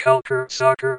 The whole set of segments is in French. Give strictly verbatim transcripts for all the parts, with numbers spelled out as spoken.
Culture Soccer.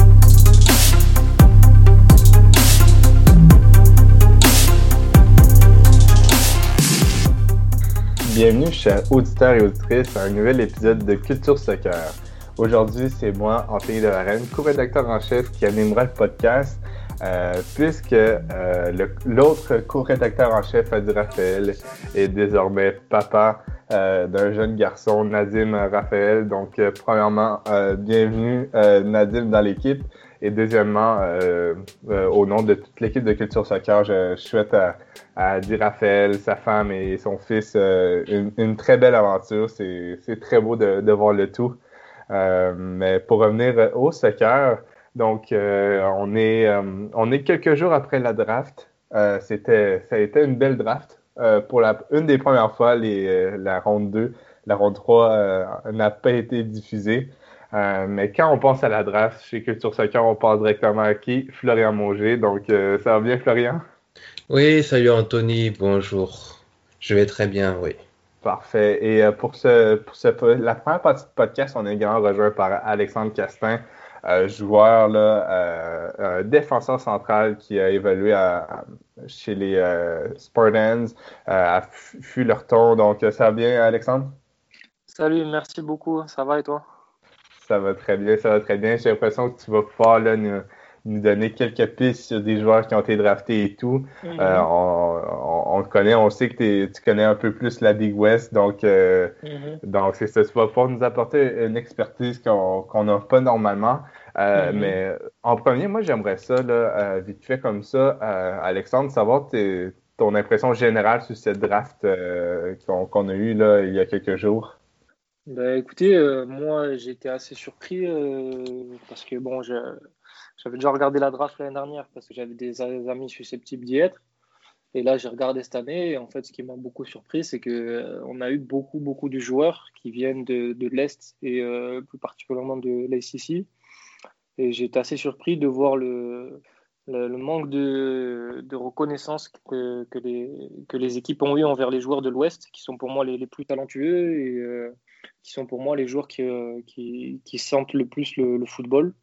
Bienvenue, chers auditeurs et auditrices, à un nouvel épisode de Culture Soccer. Aujourd'hui, c'est moi, Anthony Devarenne, co-rédacteur en chef, qui animera le podcast, euh, puisque euh, le, l'autre co-rédacteur en chef, Adi Raphaël, est désormais papa euh, d'un jeune garçon, Nadim Raphaël. Donc, euh, premièrement, euh, bienvenue euh, Nadim dans l'équipe. Et deuxièmement, euh, euh, au nom de toute l'équipe de Culture Soccer, je, je souhaite à, à Adi Raphaël, sa femme et son fils euh, une, une très belle aventure. C'est, c'est très beau de, de voir le tout. Euh, mais pour revenir au soccer, donc euh, on est euh, on est quelques jours après la draft. Euh, c'était ça a été une belle draft. Euh, pour la une des premières fois, les, euh, la ronde deux, la ronde trois euh, n'a pas été diffusée. Euh, mais quand on pense à la draft chez Culture Soccer, on pense directement à qui? Florian Mauger. Donc euh, ça va bien, Florian? Oui, salut Anthony, bonjour. Je vais très bien, oui. Parfait. Et euh, pour ce, pour ce, la première partie de podcast, on est également rejoint par Alexandre Castin, euh, joueur, là, euh, un défenseur central qui a évolué à, à, chez les euh, Spartans, euh, à Fullerton. Donc, ça va bien, Alexandre? Salut, merci beaucoup. Ça va et toi? Ça va très bien, ça va très bien. J'ai l'impression que tu vas pouvoir là, nous, nous donner quelques pistes sur des joueurs qui ont été draftés et tout. Mm-hmm. Euh, on, on, on le connaît, on sait que tu connais un peu plus la Big West, donc, euh, mm-hmm. donc c'est ça. Tu vas pouvoir nous apporter une expertise qu'on qu'on n'a pas normalement. Euh, mm-hmm. Mais en premier, moi, j'aimerais ça, là, euh, vite fait comme ça, euh, Alexandre, savoir tes, ton impression générale sur cette draft euh, qu'on, qu'on a eue là, il y a quelques jours. Bah, écoutez, euh, moi j'étais assez surpris euh, parce que bon, je, j'avais déjà regardé la draft l'année dernière parce que j'avais des amis susceptibles d'y être. Et là, j'ai regardé cette année et en fait, ce qui m'a beaucoup surpris, c'est que euh, on a eu beaucoup, beaucoup de joueurs qui viennent de, de l'Est et euh, plus particulièrement de l'A C C. Et j'ai été assez surpris de voir le, le, le manque de, de reconnaissance que, que, les, que les équipes ont eu envers les joueurs de l'Ouest, qui sont pour moi les, les plus talentueux et euh, qui sont pour moi les joueurs qui, euh, qui, qui sentent le plus le, le football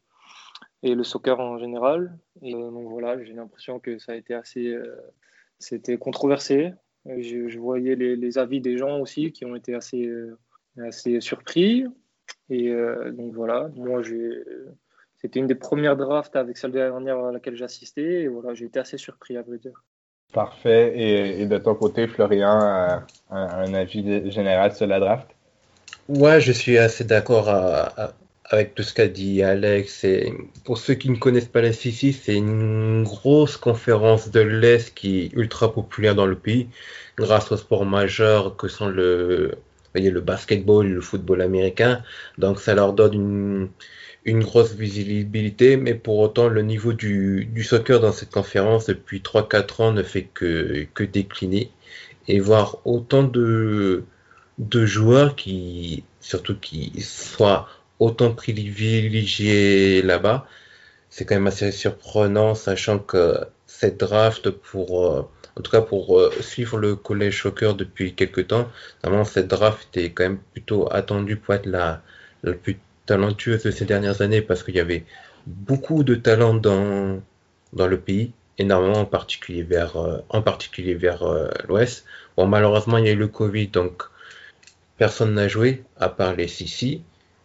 et le soccer en général. Et euh, donc voilà, j'ai l'impression que ça a été assez euh, c'était controversé. Je, je voyais les, les avis des gens aussi qui ont été assez, euh, assez surpris. Et euh, donc voilà, moi j'ai, c'était une des premières drafts avec celle de l'année dernière à laquelle j'ai assisté. Et voilà, j'ai été assez surpris à vrai dire. Parfait. Et, et de ton côté, Florian, euh, un, un avis général sur la draft? Ouais, je suis assez d'accord à, à, avec tout ce qu'a dit Alex. Et pour ceux qui ne connaissent pas la C C, c'est une grosse conférence de l'Est qui est ultra populaire dans le pays, grâce aux sports majeurs que sont le, voyez, le basketball et le football américain. Donc ça leur donne une, une grosse visibilité, mais pour autant le niveau du, du soccer dans cette conférence depuis trois quatre ans ne fait que, que décliner. Et voir autant de... de joueurs qui, surtout qui soient autant privilégiés là-bas, c'est quand même assez surprenant, sachant que cette draft, pour, euh, en tout cas pour euh, suivre le collège soccer depuis quelques temps, normalement cette draft était quand même plutôt attendue pour être la, la plus talentueuse de ces dernières années, parce qu'il y avait beaucoup de talent dans, dans le pays, énormément en particulier vers, euh, en particulier vers euh, l'Ouest. Bon, malheureusement, il y a eu le Covid, donc personne n'a joué, à part les C C,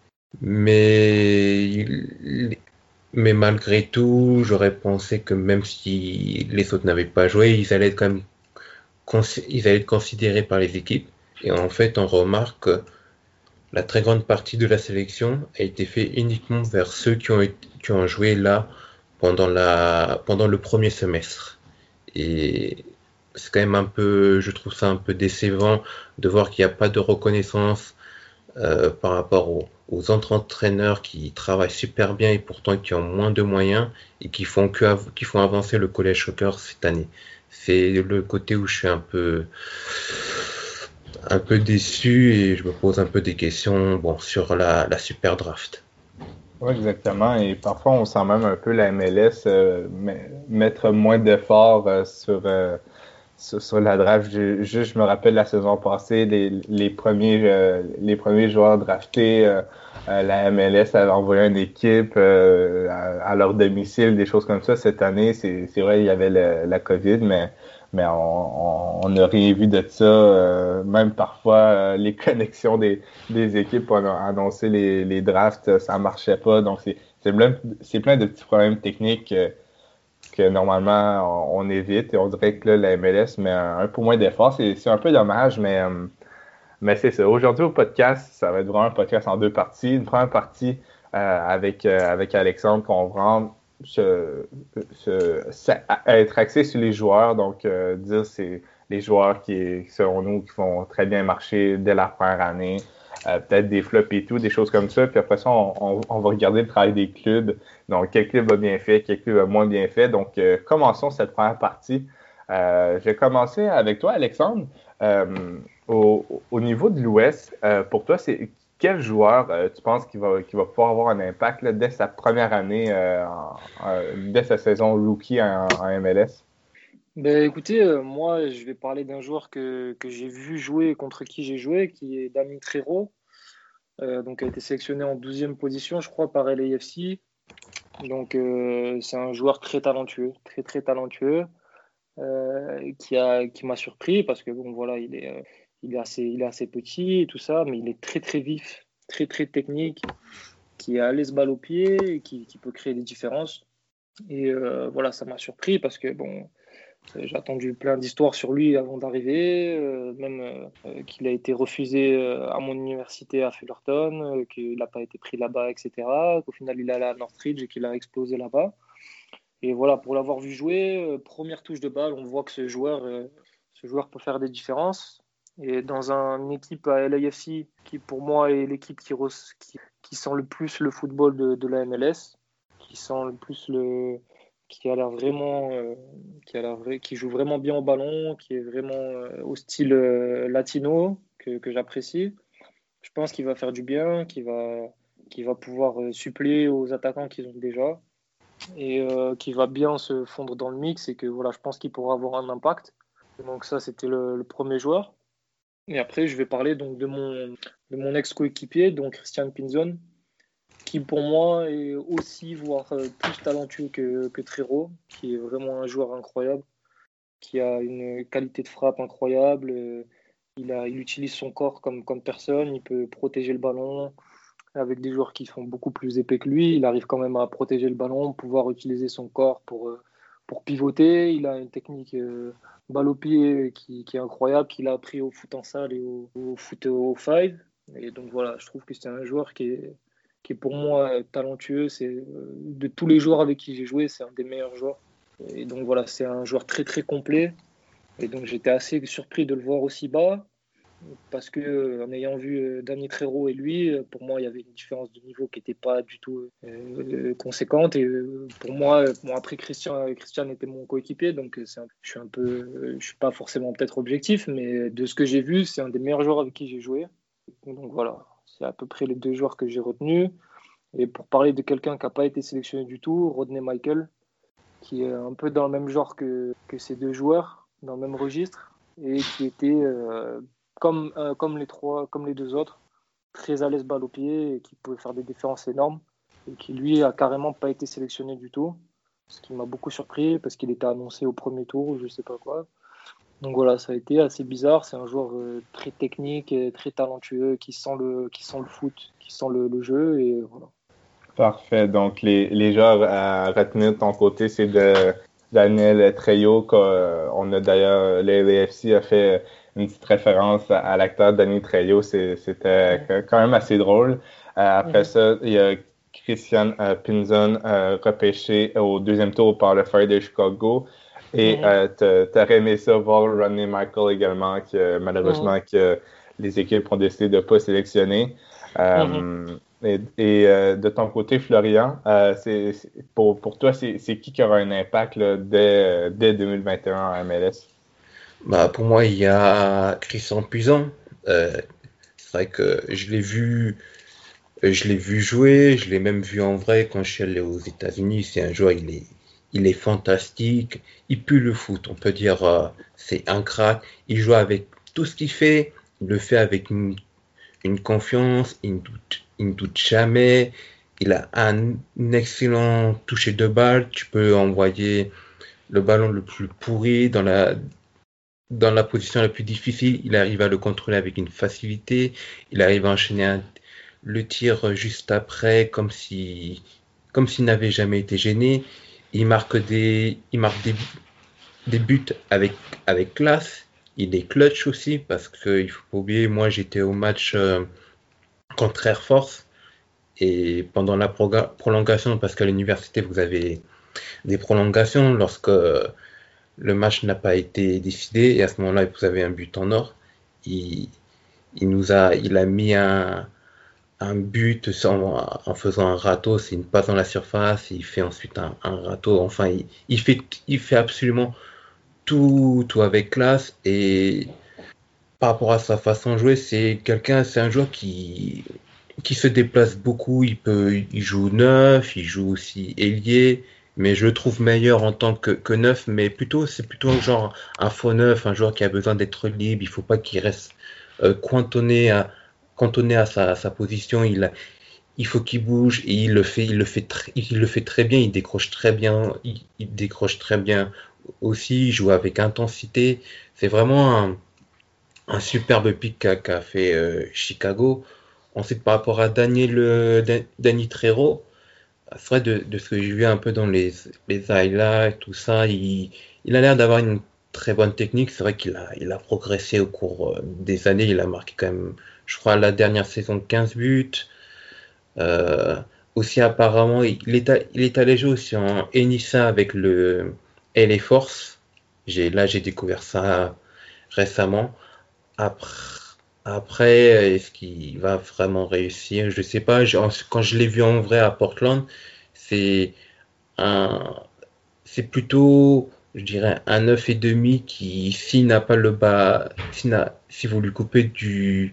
mais, mais malgré tout, j'aurais pensé que même si les autres n'avaient pas joué, ils allaient être quand même ils allaient être considérés par les équipes. Et en fait, on remarque que la très grande partie de la sélection a été faite uniquement vers ceux qui ont, qui ont joué là pendant, la, pendant le premier semestre. Et c'est quand même un peu, je trouve ça un peu décevant de voir qu'il n'y a pas de reconnaissance euh, par rapport aux, aux autres entraîneurs qui travaillent super bien et pourtant qui ont moins de moyens et qui font que av- qui font avancer le collège soccer cette année. C'est le côté où je suis un peu un peu déçu et je me pose un peu des questions bon sur la, la super draft. Oui, exactement. Et parfois, on sent même un peu la M L S euh, mettre moins d'efforts euh, sur, euh, sur, sur la draft. Je, juste, je me rappelle la saison passée, les, les, premiers, euh, les premiers joueurs draftés, euh, euh, la M L S avait envoyé une équipe euh, à, à leur domicile, des choses comme ça. Cette année, c'est, c'est vrai, il y avait le, la COVID, mais, mais on n'a rien vu de ça. Euh, même parfois, euh, les connexions des, des équipes pour annoncer les, les drafts, ça marchait pas. Donc, c'est, c'est, plein, c'est plein de petits problèmes techniques euh, que normalement on, on évite. Et on dirait que là, la M L S met un, un peu moins d'efforts. C'est, c'est un peu dommage, mais... Euh, mais c'est ça. Aujourd'hui, au podcast, ça va être vraiment un podcast en deux parties. Une première partie euh, avec, euh, avec Alexandre, qu'on va vraiment se, se, se, être axé sur les joueurs. Donc, euh, dire c'est les joueurs qui, selon nous, qui vont très bien marcher dès la première année. Euh, peut-être des flops et tout, des choses comme ça. Puis après ça, on, on, on va regarder le travail des clubs. Donc, quel club a bien fait, quel club a moins bien fait. Donc, euh, commençons cette première partie. Euh, je vais commencer avec toi, Alexandre. Euh, au, au niveau de l'Ouest, euh, pour toi, c'est quel joueur euh, tu penses qu'il va, qu'il va pouvoir avoir un impact là, dès sa première année, euh, en, en, dès sa saison rookie en, en M L S? Ben, écoutez, euh, moi, je vais parler d'un joueur que, que j'ai vu jouer, contre qui j'ai joué, qui est Dani Trero. Euh, donc, a été sélectionné en douzième position, je crois, par L A F C. Donc, euh, c'est un joueur très talentueux, très, très talentueux, euh, qui a, qui m'a surpris parce que, bon, voilà, il est, euh, il est assez, il est assez petit et tout ça, mais il est très, très vif, très, très technique, qui est à l'aise balle au pied, et qui, qui peut créer des différences. Et euh, voilà, ça m'a surpris parce que, bon, j'ai attendu plein d'histoires sur lui avant d'arriver, euh, même euh, qu'il a été refusé euh, à mon université à Fullerton, euh, qu'il n'a pas été pris là-bas, et cetera. Qu'au final, il est allé à Northridge et qu'il a explosé là-bas. Et voilà, pour l'avoir vu jouer, euh, première touche de balle, on voit que ce joueur, euh, ce joueur peut faire des différences. Et dans un- une équipe à L A F C, qui pour moi est l'équipe qui, re- qui, qui sent le plus le football de, de la M L S, qui sent le plus le, qui a l'air vraiment, euh, qui a l'air vrai- qui joue vraiment bien au ballon, qui est vraiment euh, au style euh, latino que, que j'apprécie. Je pense qu'il va faire du bien, qu'il va, qu'il va pouvoir euh, suppléer aux attaquants qu'ils ont déjà et euh, qui va bien se fondre dans le mix et que voilà, je pense qu'il pourra avoir un impact. Donc ça, c'était le, le premier joueur. Et après, je vais parler donc de mon, de mon ex-coéquipier, donc Christian Pinzon, qui pour moi est aussi, voire euh, plus talentueux que, que Trero, qui est vraiment un joueur incroyable, qui a une qualité de frappe incroyable. euh, Il, a, il utilise son corps comme, comme personne, il peut protéger le ballon avec des joueurs qui sont beaucoup plus épais que lui. Il arrive quand même à protéger le ballon, pouvoir utiliser son corps pour, euh, pour pivoter. Il a une technique euh, balle au pied qui, qui est incroyable, qu'il a appris au foot en salle et au, au foot au five. Et donc voilà, je trouve que c'est un joueur qui est, qui est pour moi talentueux. C'est, euh, de tous les joueurs avec qui j'ai joué, c'est un des meilleurs joueurs. Et donc voilà, c'est un joueur très très complet. Et donc j'étais assez surpris de le voir aussi bas parce que euh, en ayant vu euh, Dani Trero et lui, euh, pour moi il y avait une différence de niveau qui n'était pas du tout euh, conséquente. Et euh, pour moi, euh, bon, après Christian, Christian était mon coéquipier, donc euh, c'est un- je suis un peu, euh, je suis pas forcément peut-être objectif, mais de ce que j'ai vu, c'est un des meilleurs joueurs avec qui j'ai joué. Donc voilà, c'est à peu près les deux joueurs que j'ai retenus. Et pour parler de quelqu'un qui n'a pas été sélectionné du tout, Rodney Michael, qui est un peu dans le même genre que, que ces deux joueurs, dans le même registre, et qui était euh, comme, euh, comme les trois, comme les deux autres, très à l'aise balle au pied et qui pouvait faire des différences énormes, et qui lui a carrément pas été sélectionné du tout, ce qui m'a beaucoup surpris parce qu'il était annoncé au premier tour ou je sais pas quoi. Donc voilà, ça a été assez bizarre. C'est un joueur euh, très technique, et très talentueux, qui sent le, qui sent le foot, qui sent le, le jeu, et voilà. Parfait. Donc, les, les joueurs à retenir de ton côté, c'est de Daniel Trejo. qu'on a d'ailleurs, le F C a fait une petite référence à, à l'acteur Danny Trejo. C'est, c'était Mhm. quand même assez drôle. Euh, après Mhm. ça, il y a Christian euh, Pinzon, euh, repêché au deuxième tour par le Fire de Chicago. Et Mhm. euh, t'a- t'aurais aimé ça voir Rodney Michael également, que Mhm. malheureusement que les équipes ont décidé de ne pas sélectionner. Mhm. Euh, et et euh, de ton côté, Florian, euh, c'est, c'est- pour, pour toi, c'est, c'est qui qui aura un impact là, dès, dès deux mille vingt et un en M L S? Bah, pour moi, il y a Christian Puissant. Euh, c'est vrai que je l'ai vu, je l'ai vu jouer, je l'ai même vu en vrai quand je suis allé aux États-Unis. C'est un joueur, il est, il est fantastique, il pue le foot, on peut dire, euh, c'est un crack, il joue avec tout ce qu'il fait, il le fait avec une, une confiance, il ne doute, il ne doute jamais, il a un excellent toucher de balle, tu peux envoyer le ballon le plus pourri dans la, dans la position la plus difficile, il arrive à le contrôler avec une facilité, il arrive à enchaîner un- le tir juste après comme si, comme s'il n'avait jamais été gêné. Il marque des, il marque des, des buts avec, avec classe. Il est clutch aussi parce qu'il faut pas oublier, moi j'étais au match euh, contre Air Force et pendant la proga- prolongation, parce qu'à l'université vous avez des prolongations lorsque le match n'a pas été décidé et à ce moment-là vous avez un but en or. Il, il nous a, il a mis un, un but sans, en faisant un râteau, c'est une passe dans la surface, il fait ensuite un, un râteau, enfin il, il, fait, il fait absolument tout, tout avec classe et par rapport à sa façon de jouer, c'est quelqu'un, c'est un joueur qui, qui se déplace beaucoup, il peut, il joue neuf, il joue aussi ailier, mais je le trouve meilleur en tant que, que neuf, mais plutôt, c'est plutôt un genre, un faux neuf, un joueur qui a besoin d'être libre, il faut pas qu'il reste euh, cantonné à, cantonné à sa, sa position, il a, il faut qu'il bouge et il le fait, il le fait très, il le fait très bien, il décroche très bien, il, il décroche très bien aussi, il joue avec intensité. C'est vraiment un, un superbe pick qu'a qu'a fait euh, Chicago. Ensuite, par rapport à Daniel, euh, Dan- Danny Trejo, c'est vrai de, de ce que j'ai vu un peu dans les, les highlights, tout ça, il, il a l'air d'avoir une très bonne technique. C'est vrai qu'il a, il a progressé au cours euh, des années. Il a marqué quand même, je crois, la dernière saison quinze buts. Euh, aussi apparemment, il est, à- il est allé jouer aussi en Enisa avec le L A Force. J'ai, là, j'ai découvert ça récemment. Après, après, est-ce qu'il va vraiment réussir? Je sais pas. J'ai- Quand je l'ai vu en vrai à Portland, c'est un, c'est plutôt, je dirais, un neuf et demi qui, s'il n'a pas le bas, s'il n'a- si vous lui coupez du,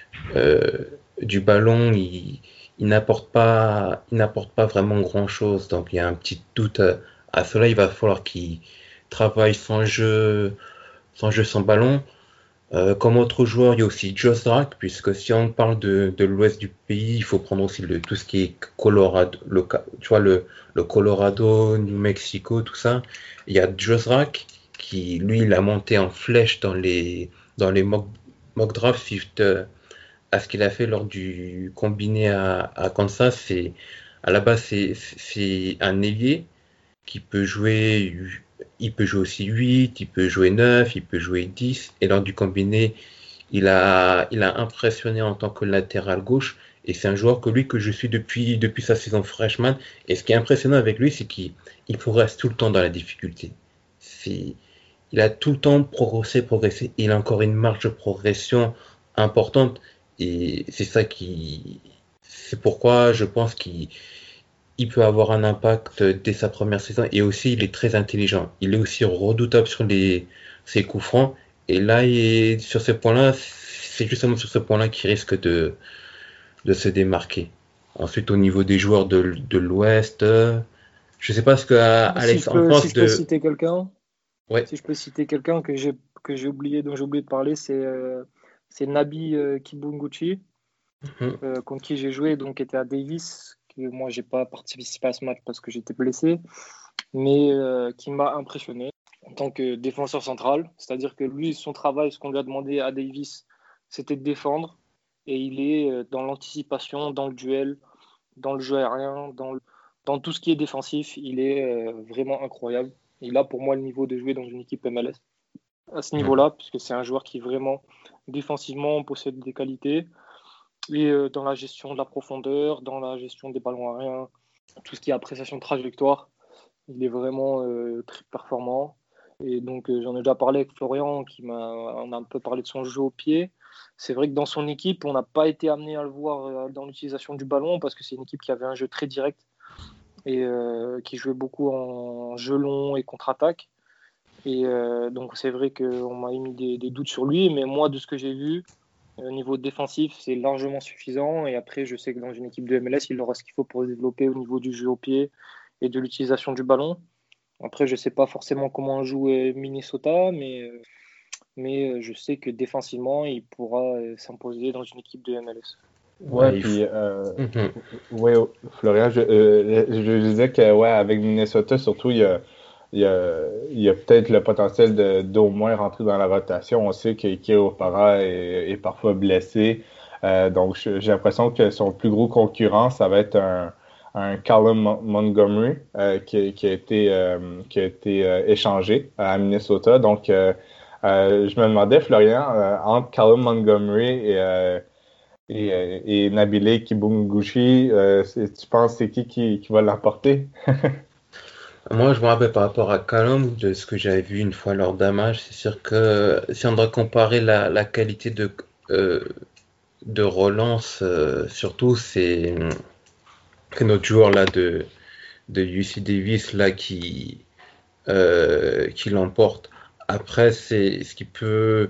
euh, du ballon, il, il n'apporte pas, il n'apporte pas vraiment grand-chose. Donc il y a un petit doute à, à cela. Il va falloir qu'il travaille son jeu, son jeu sans ballon. Euh, comme autre joueur, il y a aussi Josh Drack, puisque si on parle de, de l'ouest du pays, il faut prendre aussi le, tout ce qui est Colorado, le, tu vois, le, le Colorado, New Mexico, tout ça. Il y a Josh Drack qui, lui, il a monté en flèche dans les, dans les mock, mock drafts suite euh, à ce qu'il a fait lors du combiné à, à Kansas. C'est, à la base, c'est, c'est un ailier qui peut jouer, il peut jouer aussi huit, il peut jouer neuf, il peut jouer dix, et lors du combiné, il a, il a impressionné en tant que latéral gauche, et c'est un joueur que lui, que je suis depuis, depuis sa saison freshman, et ce qui est impressionnant avec lui, c'est qu'il il progresse tout le temps dans la difficulté. C'est, il a tout le temps progressé, progressé, il a encore une marge de progression importante, et c'est ça qui, c'est pourquoi je pense qu'il il peut avoir un impact dès sa première saison et aussi il est très intelligent. Il est aussi redoutable sur les, ses coups francs. Et là, il est- sur ce point-là, c'est justement sur ce point-là qu'il risque de, de se démarquer. Ensuite, au niveau des joueurs de, de l'Ouest, euh, je sais pas ce que euh, Si je Alex en peux, si pense je peux de. citer quelqu'un, Ouais. si je peux citer quelqu'un que j'ai que j'ai oublié, dont j'ai oublié de parler, c'est euh, c'est Nabi euh, Kibunguchi, Mhm. euh, contre qui j'ai joué, donc qui était à Davis, que moi j'ai pas participé à ce match parce que j'étais blessé, mais euh, qui m'a impressionné en tant que défenseur central. C'est-à-dire que lui, son travail, ce qu'on lui a demandé à Davis, c'était de défendre, et il est euh, dans l'anticipation, dans le duel, dans le jeu aérien, dans, le- dans tout ce qui est défensif, il est euh, vraiment incroyable. Il a pour moi le niveau de jouer dans une équipe M L S à ce Mhm. niveau-là, puisque c'est un joueur qui vraiment défensivement possède des qualités, et euh, dans la gestion de la profondeur, dans la gestion des ballons aériens, tout ce qui est appréciation de trajectoire, il est vraiment euh, très performant. Et donc euh, j'en ai déjà parlé avec Florian, qui m'a, on a un peu parlé de son jeu au pied. C'est vrai que dans son équipe, on n'a pas été amené à le voir euh, dans l'utilisation du ballon, parce que c'est une équipe qui avait un jeu très direct et euh, qui jouait beaucoup en jeu long et contre-attaque. Et euh, donc c'est vrai qu'on m'a émis des, des doutes sur lui, mais moi, de ce que j'ai vu, au niveau défensif, c'est largement suffisant. Et après, je sais que dans une équipe de M L S, il aura ce qu'il faut pour se développer au niveau du jeu au pied et de l'utilisation du ballon. Après, je ne sais pas forcément comment joue euh, Minnesota, mais, euh, mais euh, je sais que défensivement, il pourra euh, s'imposer dans une équipe de M L S. Ouais, Ouais, il puis faut. euh, Mhm. ouais, Florian, je, euh, je disais que ouais, avec Minnesota, surtout, il y a, il y a, il y a peut-être le potentiel de d'au moins rentrer dans la rotation. On sait que Keo Para est, est parfois blessé. Euh, donc je- j'ai l'impression que son plus gros concurrent, ça va être un, un Callum Mon- Montgomery euh, qui, qui a été, euh, qui a été euh, échangé à Minnesota. Donc euh, euh, je me demandais, Florian, euh, entre Callum Montgomery et euh, et, euh, et Nabile Kibunguchi, euh, c'est- tu penses c'est qui qui, qui va l'emporter? Moi, je me rappelle par rapport à Callum, de ce que j'avais vu une fois lors d'un match, c'est sûr que si on doit comparer la, la qualité de, euh, de relance, euh, surtout, c'est que notre joueur là de, de U C Davis là qui, euh, qui l'emporte. Après, c'est ce qui peut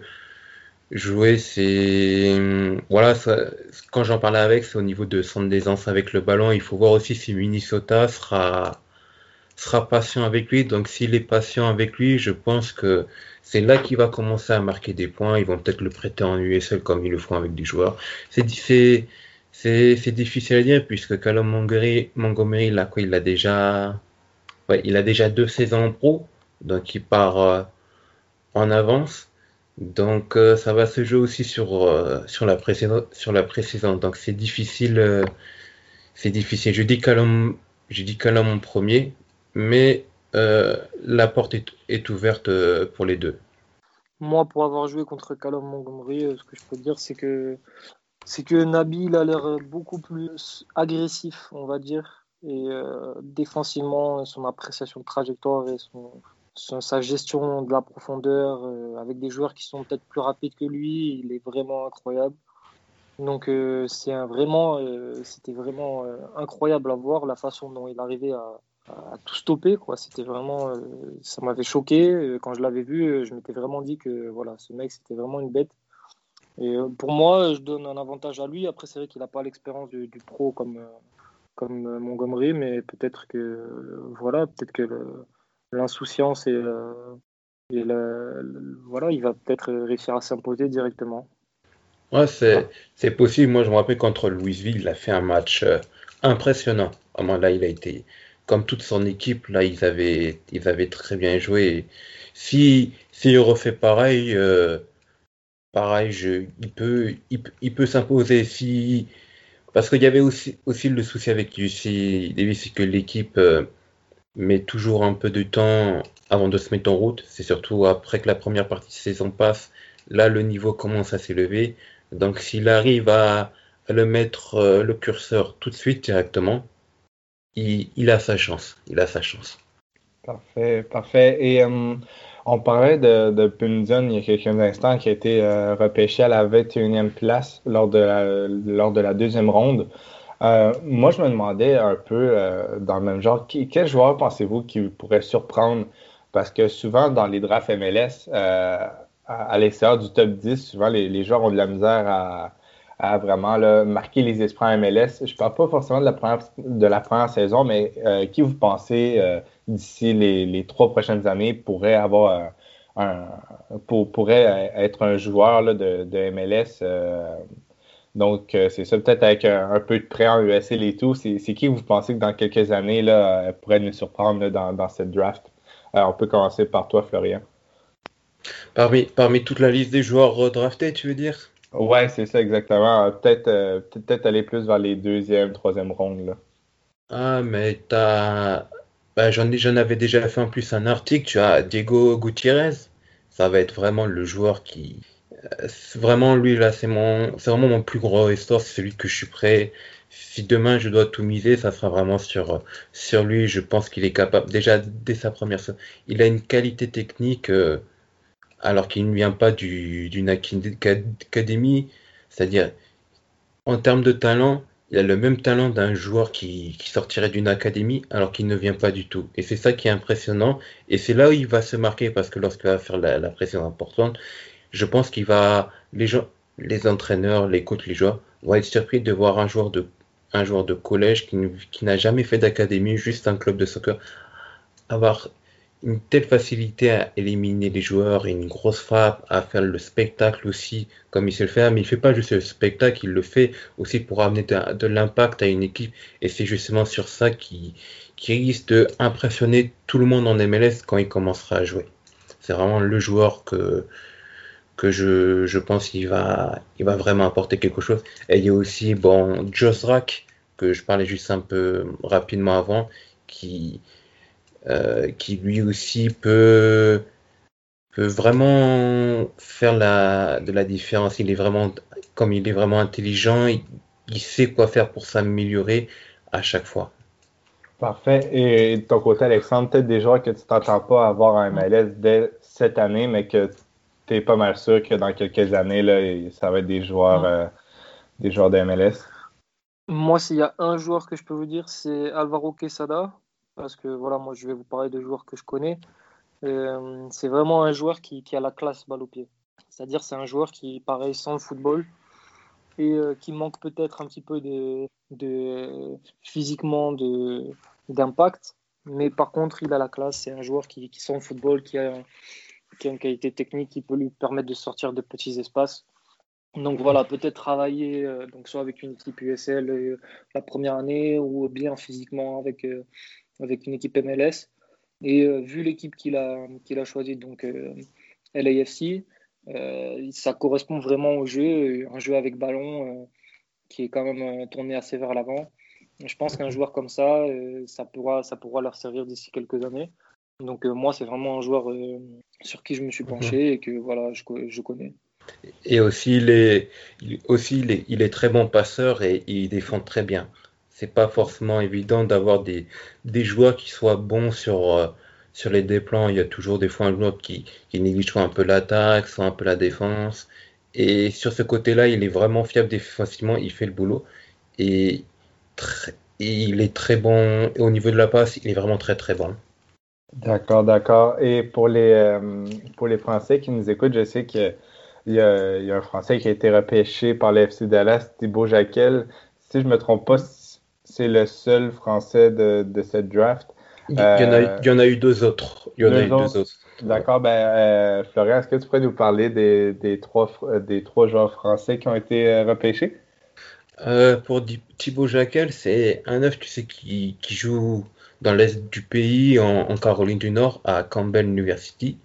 jouer, c'est voilà, ça- quand j'en parlais avec, c'est au niveau de son aisance avec le ballon. Il faut voir aussi si Minnesota sera sera patient avec lui. Donc s'il est patient avec lui, je pense que c'est là qu'il va commencer à marquer des points. Ils vont peut-être le prêter en U S L comme ils le font avec des joueurs. C'est di- c'est c'est c'est difficile à dire puisque Callum Montgomery, Montgomery là quoi, il a déjà ouais, il a déjà deux saisons en pro, donc il part euh, en avance. Donc euh, ça va se jouer aussi sur euh, sur la précédente sur la précédente. Donc c'est difficile euh, c'est difficile. Je dis Callum je dis Callum en premier, mais euh, la porte est, est ouverte euh, pour les deux. Moi, pour avoir joué contre Callum Montgomery, euh, ce que je peux dire, c'est que c'est que Nabil a l'air euh, beaucoup plus agressif, on va dire. Et euh, défensivement, son appréciation de trajectoire et son, son- sa gestion de la profondeur euh, avec des joueurs qui sont peut-être plus rapides que lui, il est vraiment incroyable. Donc euh, c'est un vraiment, euh, c'était vraiment euh, incroyable à voir la façon dont il arrivait à, à tout stopper, quoi. C'était vraiment, euh, ça m'avait choqué. Euh, Quand je l'avais vu, euh, je m'étais vraiment dit que voilà, ce mec, c'était vraiment une bête. Et euh, pour moi, je donne un avantage à lui. Après, c'est vrai qu'il n'a pas l'expérience du, du pro comme, euh, comme euh, Montgomery, mais peut-être que euh, voilà, peut-être que le- l'insouciance et, euh, et le- le- voilà, il va peut-être réussir à s'imposer directement. Ouais, c'est c'est possible. Moi, je me rappelle contre Louisville, il a fait un match euh, impressionnant. Vraiment, là, il a été comme toute son équipe. Là, ils avaient ils avaient très bien joué. Et si s'il refait pareil, euh, pareil, je, il peut il, peut- il peut s'imposer. Si parce qu'il y avait aussi aussi le souci avec U C Davis, c'est que l'équipe euh, met toujours un peu de temps avant de se mettre en route. C'est surtout après que la première partie de saison passe, là le niveau commence à s'élever. Donc s'il arrive à, à le mettre euh, le curseur tout de suite directement, il, il a sa chance. Il a sa chance. Parfait, parfait. Et euh, on parlait de, de Pundian il y a quelques instants qui a été euh, repêché à la vingt et unième place lors de la, lors de la deuxième ronde. Euh, moi, je me demandais un peu euh, dans le même genre, qui, quel joueur pensez-vous qui pourrait surprendre? Parce que souvent, dans les drafts M L S, euh, à, à l'extérieur du top dix, souvent les, les joueurs ont de la misère à, à vraiment là, marquer les esprits en M L S. Je parle pas forcément de la première, de la première saison, mais euh, qui vous pensez euh, d'ici les, les trois prochaines années pourrait avoir un, un- pour- pourrait être un joueur là, de, de M L S? euh, donc, euh, c'est ça, peut-être avec un, un peu de prêt en U S L et tout. C'est c'est qui vous pensez que dans quelques années là, euh, pourrait nous surprendre là, dans, dans cette draft? Euh, on peut commencer par toi, Florian. Parmi, parmi toute la liste des joueurs redraftés, tu veux dire? Ouais, c'est ça exactement. Euh, Peut-être euh, peut-être aller plus vers les deuxième, troisième rondes là. Ah, mais t'as... Bah, j'en ai, j'en avais déjà fait en plus un article. Tu as Diego Gutiérrez. Ça va être vraiment le joueur qui, c'est vraiment lui là, c'est mon, c'est vraiment mon plus gros espoir, c'est celui que je suis prêt. Si demain je dois tout miser, ça sera vraiment sur sur lui. Je pense qu'il est capable. Déjà dès sa première, se- il a une qualité technique euh, alors qu'il ne vient pas du d'une acad- académie. C'est-à-dire en termes de talent, il a le même talent d'un joueur qui qui sortirait d'une académie alors qu'il ne vient pas du tout. Et c'est ça qui est impressionnant. Et c'est là où il va se marquer parce que lorsqu'il va faire la, la pression importante. Je pense qu'il va, les gens, les entraîneurs, les coachs, les joueurs vont être surpris de voir un joueur de, un joueur de collège qui, n- qui n'a jamais fait d'académie, juste un club de soccer, avoir une telle facilité à éliminer les joueurs et une grosse frappe, à faire le spectacle aussi, comme il sait le faire. Mais il fait pas juste le spectacle, il le fait aussi pour amener de, de l'impact à une équipe. Et c'est justement sur ça qui, qui risque d'impressionner tout le monde en M L S quand il commencera à jouer. C'est vraiment le joueur que, que je, je pense qu'il va, il va vraiment apporter quelque chose. Et il y a aussi, bon, Josh Rack, que je parlais juste un peu rapidement avant, qui, euh, qui lui aussi peut, peut vraiment faire la, de la différence. Il est vraiment, comme il est vraiment intelligent, il, il sait quoi faire pour s'améliorer à chaque fois. Parfait. Et de ton côté, Alexandre, peut-être des joueurs que tu t'entends pas avoir en M L S dès cette année, mais que tu es pas mal sûr que dans quelques années, là, ça va être des joueurs, euh, des joueurs de M L S. Moi, s'il y a un joueur que je peux vous dire, c'est Alvaro Quesada. Parce que voilà, moi, je vais vous parler de joueurs que je connais. Euh, c'est vraiment un joueur qui, qui a la classe balle au pied. C'est-à-dire, c'est un joueur qui, pareil, sans le football et euh, qui manque peut-être un petit peu de, de physiquement de, d'impact. Mais par contre, il a la classe. C'est un joueur qui, qui sent le football, qui a, qui a une qualité technique qui peut lui permettre de sortir de petits espaces. Donc voilà, peut-être travailler euh, donc soit avec une équipe U S L euh, la première année ou bien physiquement avec, euh, avec une équipe M L S. Et euh, vu l'équipe qu'il a, qu'il a choisie, donc euh, L A F C, euh, ça correspond vraiment au jeu, un jeu avec ballon euh, qui est quand même euh, tourné assez vers l'avant. Je pense qu'un joueur comme ça, euh, ça pourra, ça pourra leur servir d'ici quelques années. Donc euh, moi, c'est vraiment un joueur euh, sur qui je me suis penché et que voilà, je, je connais. Et aussi, il est, il, aussi il, est, il est très bon passeur et il défend très bien. C'est pas forcément évident d'avoir des, des joueurs qui soient bons sur, euh, sur les déplans. Il y a toujours des fois un joueur qui, qui néglige soit un peu l'attaque, soit un peu la défense. Et sur ce côté-là, il est vraiment fiable défensivement, il fait le boulot. Et, très, et il est très bon. Et au niveau de la passe, il est vraiment très très bon. D'accord, d'accord. Et pour les, euh, pour les Français qui nous écoutent, je sais qu'il y a, il y a un Français qui a été repêché par le F C Dallas, Thibaut Jacquel. Si je me trompe pas, c'est le seul Français de, de cette draft. Il y, en a, Euh, il y en a eu deux autres. Il y en a deux eu autres. deux autres. D'accord. Ben, euh, Florian, est-ce que tu pourrais nous parler des, des trois, des trois joueurs français qui ont été euh, repêchés? Euh, pour Di- Thibaut Jacquel, c'est un neuf, tu sais, qui, qui joue dans l'est du pays, en, en Caroline du Nord, à Campbell University.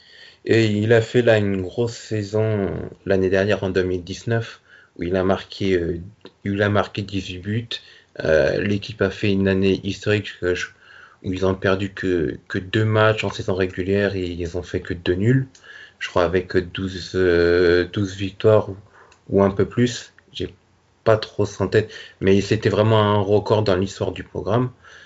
Et il a fait là une grosse saison l'année dernière en deux mille dix-neuf, où il a marqué, euh, il a marqué dix-huit buts. Euh, l'équipe a fait une année historique euh, je- où ils ont perdu que, que deux matchs en saison régulière et ils ont fait que deux nuls. Je crois avec douze, euh, douze victoires ou, ou un peu plus. J'ai pas trop ça en tête, mais c'était vraiment un record dans l'histoire du programme.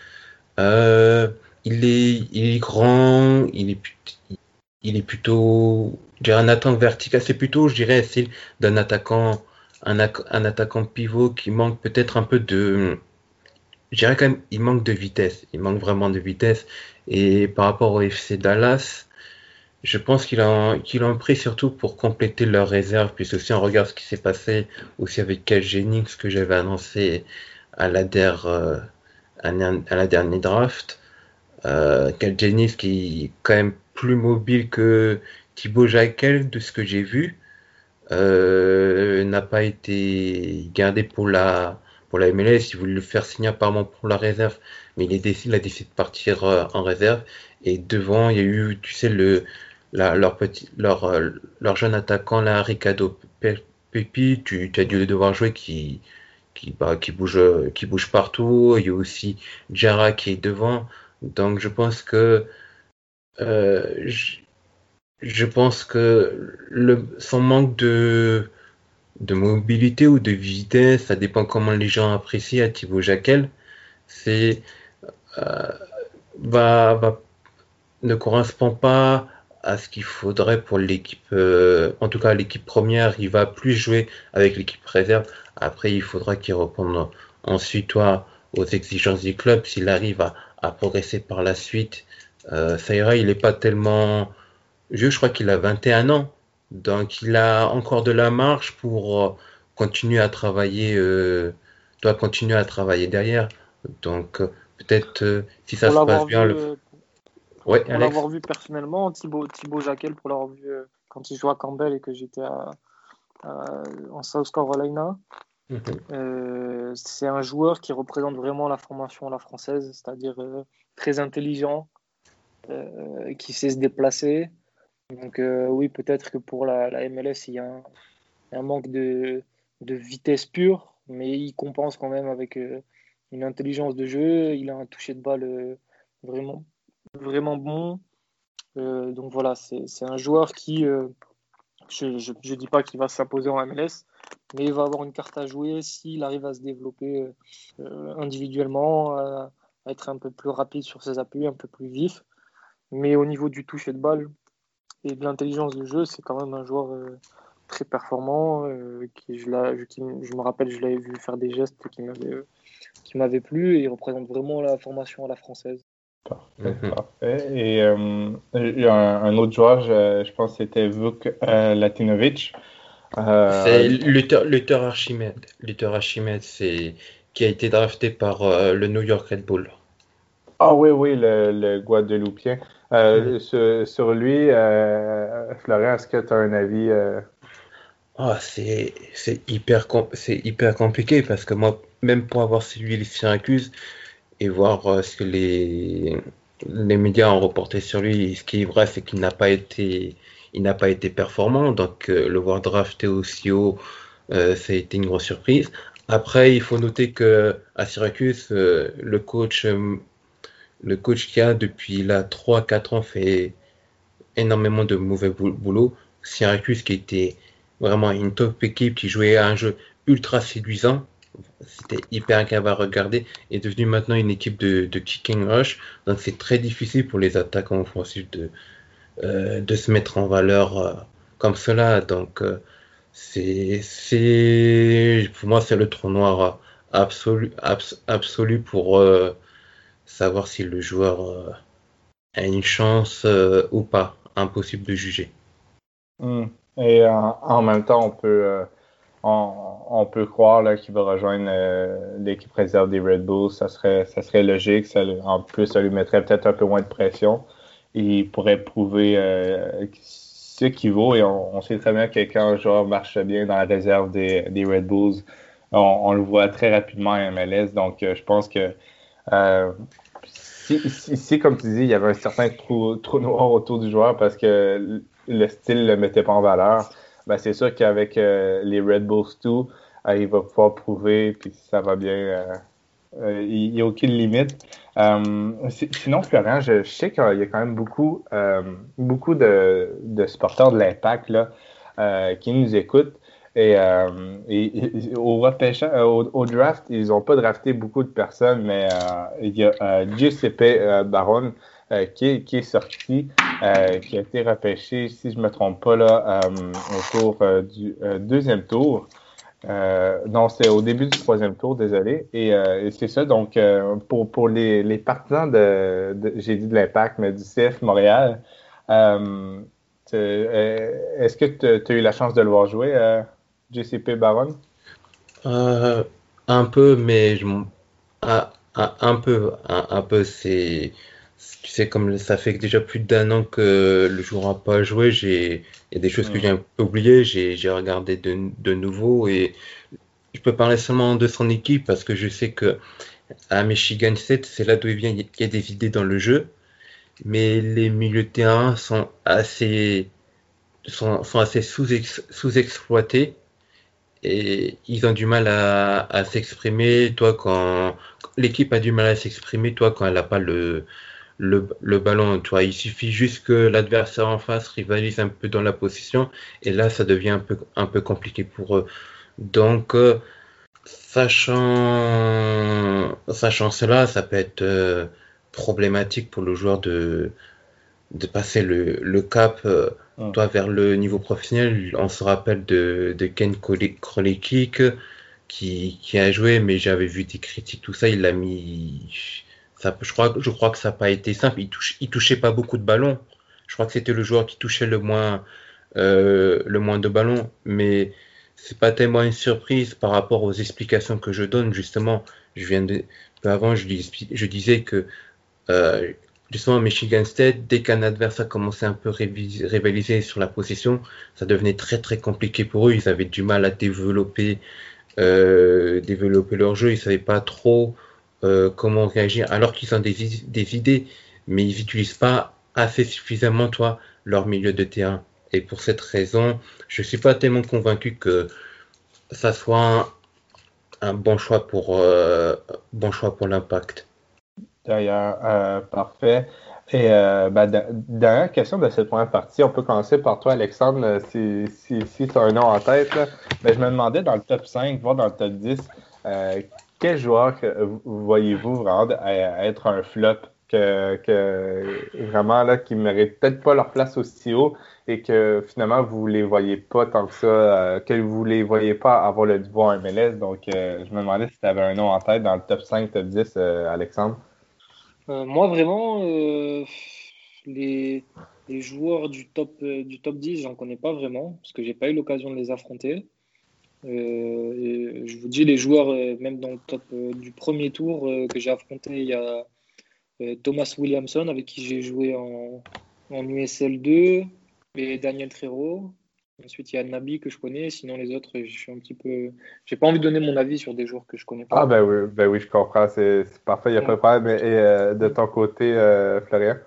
Euh, il est, il est grand, il est, put- il est plutôt, je dirais un attaquant vertical, c'est plutôt, je dirais, style d'un attaquant, un, ac- un attaquant pivot qui manque peut-être un peu de, je dirais quand même, il manque de vitesse, il manque vraiment de vitesse. Et par rapport au F C Dallas, je pense qu'il a, qu'il a pris surtout pour compléter leur réserve, puis aussi on regarde ce qui s'est passé aussi avec Cal Jennings que j'avais annoncé à la, der, euh, à la dernière draft. Euh, Cal Jennings qui est quand même plus mobile que Thibaut Jacquel de ce que j'ai vu, euh, n'a pas été gardé pour la pour la M L S. Il voulait le faire signer apparemment pour la réserve, mais il, est décidé, il a décidé de partir euh, en réserve. Et devant, il y a eu, tu sais, le la, leur petit leur euh, leur jeune attaquant là, Ricardo Pe- Pepi, tu, tu as dû le devoir jouer qui qui bah, qui bouge qui bouge partout. Il y a aussi Jara qui est devant. Donc je pense que euh, je, je pense que le son manque de de mobilité ou de vitesse, ça dépend comment les gens apprécient à Thibaut Jacquel, c'est euh, va, va ne correspond pas à ce qu'il faudrait pour l'équipe, euh, en tout cas l'équipe première, il va plus jouer avec l'équipe réserve. Après, il faudra qu'il réponde ensuite toi, aux exigences du club. S'il arrive à, à progresser par la suite, euh, ça ira. Il est pas tellement vieux, je crois qu'il a vingt et un ans. Donc il a encore de la marge pour euh, continuer à travailler, euh, doit continuer à travailler derrière. Donc euh, peut-être euh, si ça Pour se passe l'avoir bien, vu, le... euh, Ouais, pour Alex. l'avoir vu personnellement, Thibaut, Thibaut Jacquel, pour l'avoir vu euh, quand il jouait à Campbell et que j'étais à, à- en South Carolina. Mhm. Euh, c'est un joueur qui représente vraiment la formation à la française, c'est-à-dire euh, très intelligent, euh, qui sait se déplacer. Donc euh, oui, peut-être que pour la, la M L S, il y a un, un manque de, de vitesse pure, mais il compense quand même avec euh, une intelligence de jeu. Il a un toucher de balle euh, vraiment, vraiment bon. Euh, donc voilà, c'est, c'est un joueur qui, euh, je ne dis pas qu'il va s'imposer en M L S, mais il va avoir une carte à jouer s'il arrive à se développer euh, individuellement, à, à être un peu plus rapide sur ses appuis, un peu plus vif. Mais au niveau du toucher de balle et de l'intelligence de jeu, c'est quand même un joueur euh, très performant. Euh, qui, je, la, je, qui, je me rappelle, je l'avais vu faire des gestes qui m'avaient, euh, qui m'avaient plu et il représente vraiment la formation à la française. Parfait, Mhm. parfait. Et euh, il y a un, un autre joueur, je, je pense que c'était Vuk euh, Latinovic. C'est Euh, Luther, Luther Archimède. Luther Archimède, c'est qui a été drafté par euh, le New York Red Bull. ah oui, oui, le, le Guadeloupéen. Ouais. Euh, sur, sur lui, euh, Florian, est-ce que tu as un avis? euh, Ah, c'est c'est hyper com- c'est hyper compliqué parce que moi, même pour avoir suivi les Syracuse et voir euh, ce que les les médias ont reporté sur lui, ce qui est vrai, c'est qu'il n'a pas été il n'a pas été performant. Donc euh, le voir drafté aussi haut, euh, ça a été une grosse surprise. Après, il faut noter que à Syracuse, euh, le coach euh, le coach qui a depuis là trois quatre ans fait énormément de mauvais boulot. Syracuse qui était vraiment une top équipe qui jouait à un jeu ultra séduisant. C'était hyper agréable à regarder, est devenu maintenant une équipe de, de kick and rush. Donc c'est très difficile pour les attaquants offensifs de, euh, de se mettre en valeur euh, comme cela. Donc euh, c'est, c'est, pour moi, c'est le trou noir absolu, abs- absolu pour euh, savoir si le joueur euh, a une chance euh, ou pas. Impossible de juger. hmm. Et euh, en même temps, on peut, euh, on, on peut croire là, qu'il va rejoindre euh, l'équipe réserve des Red Bulls. Ça serait, ça serait logique. Ça, lui- en plus, ça lui mettrait peut-être un peu moins de pression. Il pourrait prouver euh, ce qu'il vaut. Et on, on sait très bien que quand un joueur marche bien dans la réserve des, des Red Bulls, on, on le voit très rapidement en M L S. Donc, euh, je pense que euh, si, si, si, comme tu dis, il y avait un certain trou, trou noir autour du joueur parce que le style ne le mettait pas en valeur, ben c'est sûr qu'avec euh, les Red Bulls deux, euh, il va pouvoir prouver, puis si ça va bien, euh, euh, il n'y a aucune limite. Euh, si- sinon, Florent, je, je sais qu'il y a quand même beaucoup, euh, beaucoup de, de supporters de l'Impact là, euh, qui nous écoutent. Et, euh, et- et au, repêchage- euh, au, au draft, ils n'ont pas drafté beaucoup de personnes, mais euh, il y a euh, Giuseppe euh, Baron euh, qui, est, qui est sorti, euh, qui a été repêché, si je ne me trompe pas, là, euh, au tour euh, du euh, deuxième tour. Euh, non, c'est au début du troisième tour, désolé. Et, euh, et c'est ça, donc euh, pour, pour les, les partisans de, de- j'ai dit de l'Impact, mais du C F Montréal, euh, tu- euh, est-ce que tu as eu la chance de le voir jouer, euh, J C P Baron? Euh, un peu, mais je, m'en- un, un- un peu, un, un peu, c'est, tu sais, comme ça fait déjà plus d'un an que le joueur n'a pas joué, j'ai, il y a des choses que Hmm. j'ai un peu oubliées, j'ai, j'ai regardé de, de nouveau et je peux parler seulement de son équipe parce que je sais que à Michigan State, c'est là d'où il vient, il y a des idées dans le jeu, mais les milieux de terrain sont assez, sont, sont assez sous, sous-exploités. Et ils ont du mal à, à s'exprimer. Toi, quand l'équipe a du mal à s'exprimer, toi, quand elle n'a pas le, le, le ballon, toi, il suffit juste que l'adversaire en face rivalise un peu dans la position, et là, ça devient un peu, un peu compliqué pour eux. Donc, euh, sachant, sachant cela, ça peut être euh, problématique pour le joueur de, de passer le, le cap, euh, Hmm. toi, vers le niveau professionnel. On se rappelle de, de Ken Krolikik qui, qui a joué, mais j'avais vu des critiques, tout ça, il l'a mis. Ça, je crois, je crois que ça n'a pas été simple. Il touche, il touchait pas beaucoup de ballons. Je crois que c'était le joueur qui touchait le moins, euh, le moins de ballons. Mais c'est pas tellement une surprise par rapport aux explications que je donne. Justement, je viens de, peu avant, je, dis, je disais que euh, justement, Michigan State, dès qu'un adversaire commençait un peu révis- rivaliser sur la possession, ça devenait très très compliqué pour eux. Ils avaient du mal à développer, euh, développer leur jeu. Ils savaient pas trop euh, comment réagir, alors qu'ils ont des, is- des idées, mais ils n'utilisent pas assez suffisamment, toi, leur milieu de terrain. Et pour cette raison, je suis pas tellement convaincu que ça soit un, un bon choix pour euh, bon choix pour l'Impact. D'ailleurs, euh, parfait. Et euh, ben, da- dernière question de cette première partie, on peut commencer par toi, Alexandre, euh, si, si, si tu as un nom en tête. Là. Ben, je me demandais dans le top cinq, voire dans le top dix, euh, quel joueur que vous- voyez-vous vraiment à- à être un flop, que, que vraiment là, qui ne mérite peut-être pas leur place aussi haut et que finalement vous les voyez pas tant que ça, euh, que vous les voyez pas avoir le niveau en M L S. Donc, euh, je me demandais si tu avais un nom en tête dans le top cinq, top dix, euh, Alexandre. Euh, moi, vraiment, euh, les, les joueurs du top, euh, du top dix, j'en connais pas vraiment, parce que j'ai pas eu l'occasion de les affronter. Euh, et je vous dis, les joueurs, euh, même dans le top euh, du premier tour euh, que j'ai affronté, il y a euh, Thomas Williamson, avec qui j'ai joué en, en U S L deux, et Daniel Trero. Ensuite, il y a Nabi que je connais. Sinon, les autres, je suis un petit peu. J'ai pas envie de donner mon avis sur des joueurs que je connais Ah pas. ben oui, ben oui, je comprends, c'est c'est parfait, il n'y a pas de Ouais. problème. Et euh, de ton côté, euh, Florian?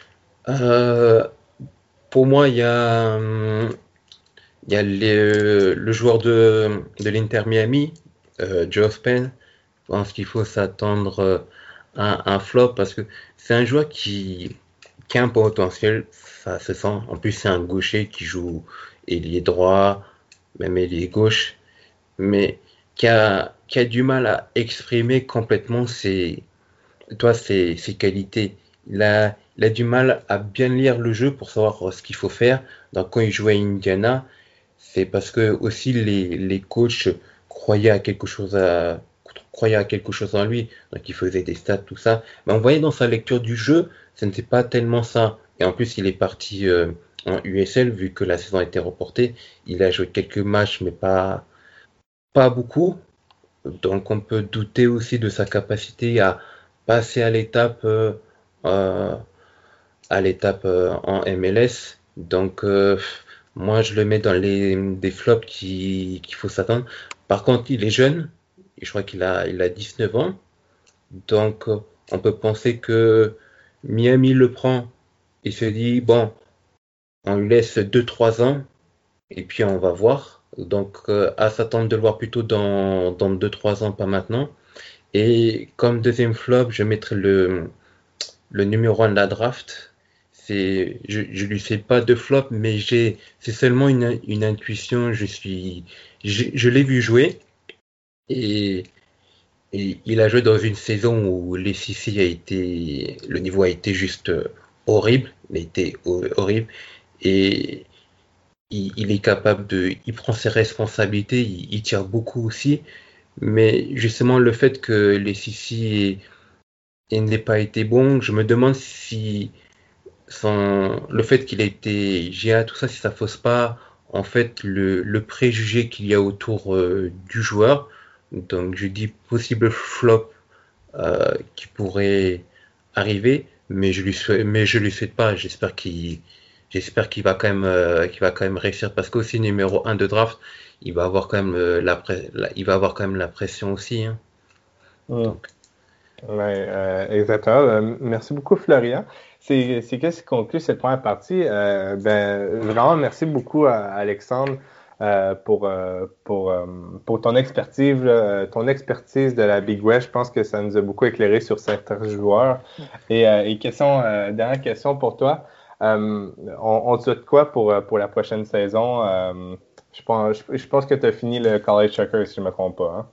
Euh, pour moi, il y a hum, il y a les- le joueur de, de l'Inter Miami, euh, Joe Spen. Je pense qu'il faut s'attendre euh, à un flop parce que c'est un joueur qui, qui a un potentiel, ça se sent. En plus, c'est un gaucher qui joue ailier droit, même ailier gauche, mais qui a, qui a du mal à exprimer complètement ses, toi, ses, ses qualités. Il a, il a du mal à bien lire le jeu pour savoir ce qu'il faut faire. Donc, quand il jouait à Indiana, c'est parce que aussi les, les coachs croyaient à quelque chose à, croyaient à quelque chose en lui. Donc, il faisait des stats, tout ça. Mais on voyait dans sa lecture du jeu, ce n'était pas tellement ça. Et en plus, il est parti euh, en U S L, vu que la saison a été reportée. Il a joué quelques matchs, mais pas, pas beaucoup. Donc on peut douter aussi de sa capacité à passer à l'étape euh, euh, à l'étape euh, en M L S. Donc euh, moi je le mets dans les des flops qui qu'il faut s'attendre. Par contre il est jeune, je crois qu'il a il a dix-neuf ans. Donc euh, on peut penser que Miami le prend. Il se dit bon on lui laisse deux trois ans et puis on va voir. Donc euh, à s'attendre de le voir plutôt dans dans deux trois ans, pas maintenant. Et comme deuxième flop, je mettrai le, le numéro un de la draft. C'est, je, je lui fais pas de flop, mais j'ai, c'est seulement une, une intuition. Je suis, je, je l'ai vu jouer et, et il a joué dans une saison où les C C a été, le niveau a été juste euh, horrible. Il a été ho- horrible et il, il est capable de, il prend ses responsabilités, il, il tire beaucoup aussi. Mais justement, le fait que les C C il n'ait pas été bon. Je me demande si son, le fait qu'il ait été G A, tout ça, si ça fausse pas en fait le, le préjugé qu'il y a autour euh, du joueur. Donc je dis possible flop euh, qui pourrait arriver, mais je lui souhaite, mais je lui souhaite pas. J'espère qu'il, j'espère qu'il va quand même, euh, qu'il va quand même réussir parce qu'aussi numéro un de draft, il va avoir quand même euh, la, pré- la- il va avoir quand même la pression aussi. Hein. Hmm. Donc Ouais, euh, exactement. Euh, merci beaucoup, Florian. C'est c'est qu'est-ce qui conclut cette première partie. Euh, ben, vraiment, merci beaucoup à Alexandre euh, pour, euh, pour, euh, pour ton expertise, là, ton expertise de la Big West. Je pense que ça nous a beaucoup éclairé sur certains joueurs. Et, euh, et question, euh, dernière question pour toi. Euh, on, on te souhaite quoi pour, euh, pour la prochaine saison? Euh, je pense, je, je pense que tu as fini le College Soccer, si je ne me trompe pas.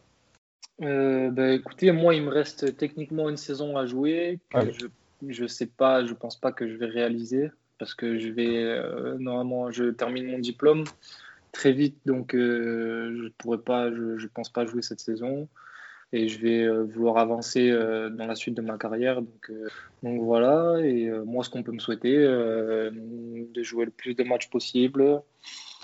Euh, bah, écoutez, moi, il me reste techniquement une saison à jouer Hein? que je je sais pas, je pense pas que je vais réaliser parce que je vais euh, normalement je termine mon diplôme très vite, donc euh, je pourrais pas, je, je pense pas jouer cette saison et je vais euh, vouloir avancer euh, dans la suite de ma carrière. Donc euh, donc voilà. Et euh, moi, ce qu'on peut me souhaiter, euh, de jouer le plus de matchs possible,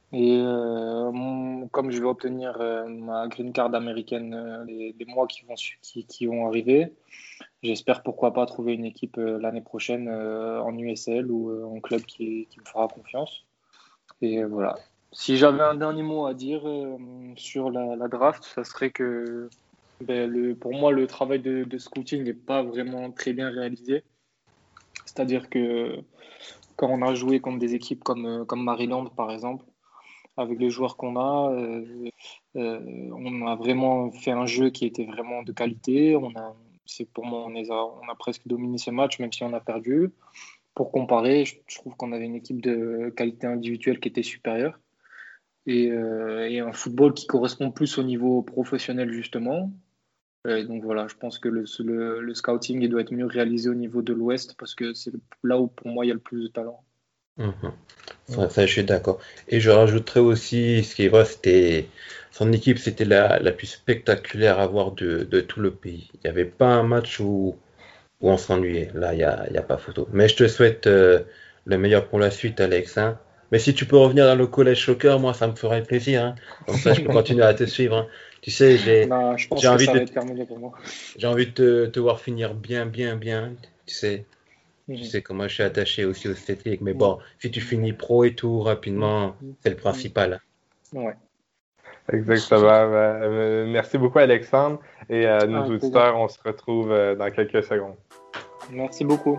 Et euh, mon- comme je vais obtenir euh, ma green card américaine euh, les, les mois qui vont, su- qui, qui vont arriver, j'espère pourquoi pas trouver une équipe euh, l'année prochaine euh, en U S L ou euh, en club qui, qui me fera confiance. Et euh, voilà. Si j'avais un dernier mot à dire euh, sur la, la draft, ça serait que ben, le, pour moi, le travail de, de scouting n'est pas vraiment très bien réalisé. C'est-à-dire que quand on a joué contre des équipes comme, euh, comme Maryland, par exemple, avec les joueurs qu'on a, euh, euh, on a vraiment fait un jeu qui était vraiment de qualité. On a, c'est pour moi, on, les a, on a presque dominé ce match, même si on a perdu. Pour comparer, je, je trouve qu'on avait une équipe de qualité individuelle qui était supérieure et, euh, et un football qui correspond plus au niveau professionnel, justement. Et donc voilà, je pense que le, le, le scouting il doit être mieux réalisé au niveau de l'Ouest parce que c'est là où pour moi il y a le plus de talent. Mhm. Ça, ça, je suis d'accord. Et je rajouterais aussi, ce qui est vrai, c'était son équipe, c'était la, la plus spectaculaire à voir de, de tout le pays. Il n'y avait pas un match où, où on s'ennuyait. Là, il n'y a, il y a pas photo. Mais je te souhaite euh, le meilleur pour la suite, Alex, hein. Mais si tu peux revenir dans le collège soccer, moi, ça me ferait plaisir, hein. Comme ça, je peux continuer à te suivre, hein. Tu sais, j'ai, Non, je j'ai pense que envie ça de, va être terminé pour moi. j'ai envie de te, te voir finir bien, bien, bien. Tu sais. Tu Mhm. sais comment je suis attaché aussi au esthétique, mais Mhm. bon, si tu finis pro et tout rapidement, Mhm. c'est le Mhm. principal. Ouais, Exactement. Euh, euh, merci beaucoup, Alexandre. Et à nos avec plaisir. auditeurs, on se retrouve euh, dans quelques secondes. Merci beaucoup.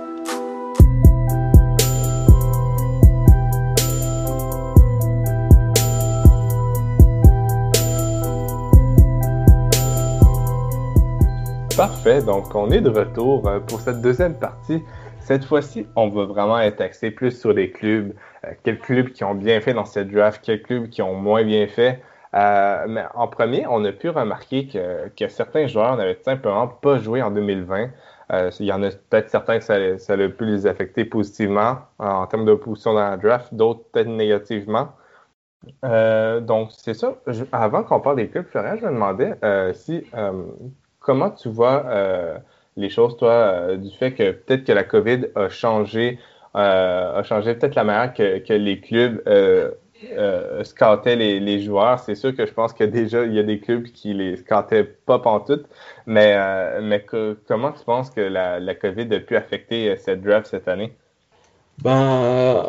Parfait, donc on est de retour euh, pour cette deuxième partie. Cette fois-ci, on va vraiment être axé plus sur les clubs, euh, quels clubs qui ont bien fait dans cette draft, quels clubs qui ont moins bien fait. Euh, mais en premier, on a pu remarquer que, que certains joueurs n'avaient tout simplement pas joué en deux mille vingt. Euh, il y en a peut-être certains que ça, ça a pu les affecter positivement en, en termes de position dans la draft, d'autres peut-être négativement. Euh, donc, c'est ça. Je- avant qu'on parle des clubs, Florian, je me demandais euh, si euh, comment tu vois euh, les choses, toi, euh, du fait que peut-être que la COVID a changé, euh, a changé peut-être la manière que, que les clubs euh, euh, scoutaient les, les joueurs. C'est sûr que je pense que déjà, il y a des clubs qui les scoutaient pas pantoute, mais, euh, mais que- comment tu penses que la, la COVID a pu affecter euh, cette draft cette année? Ben,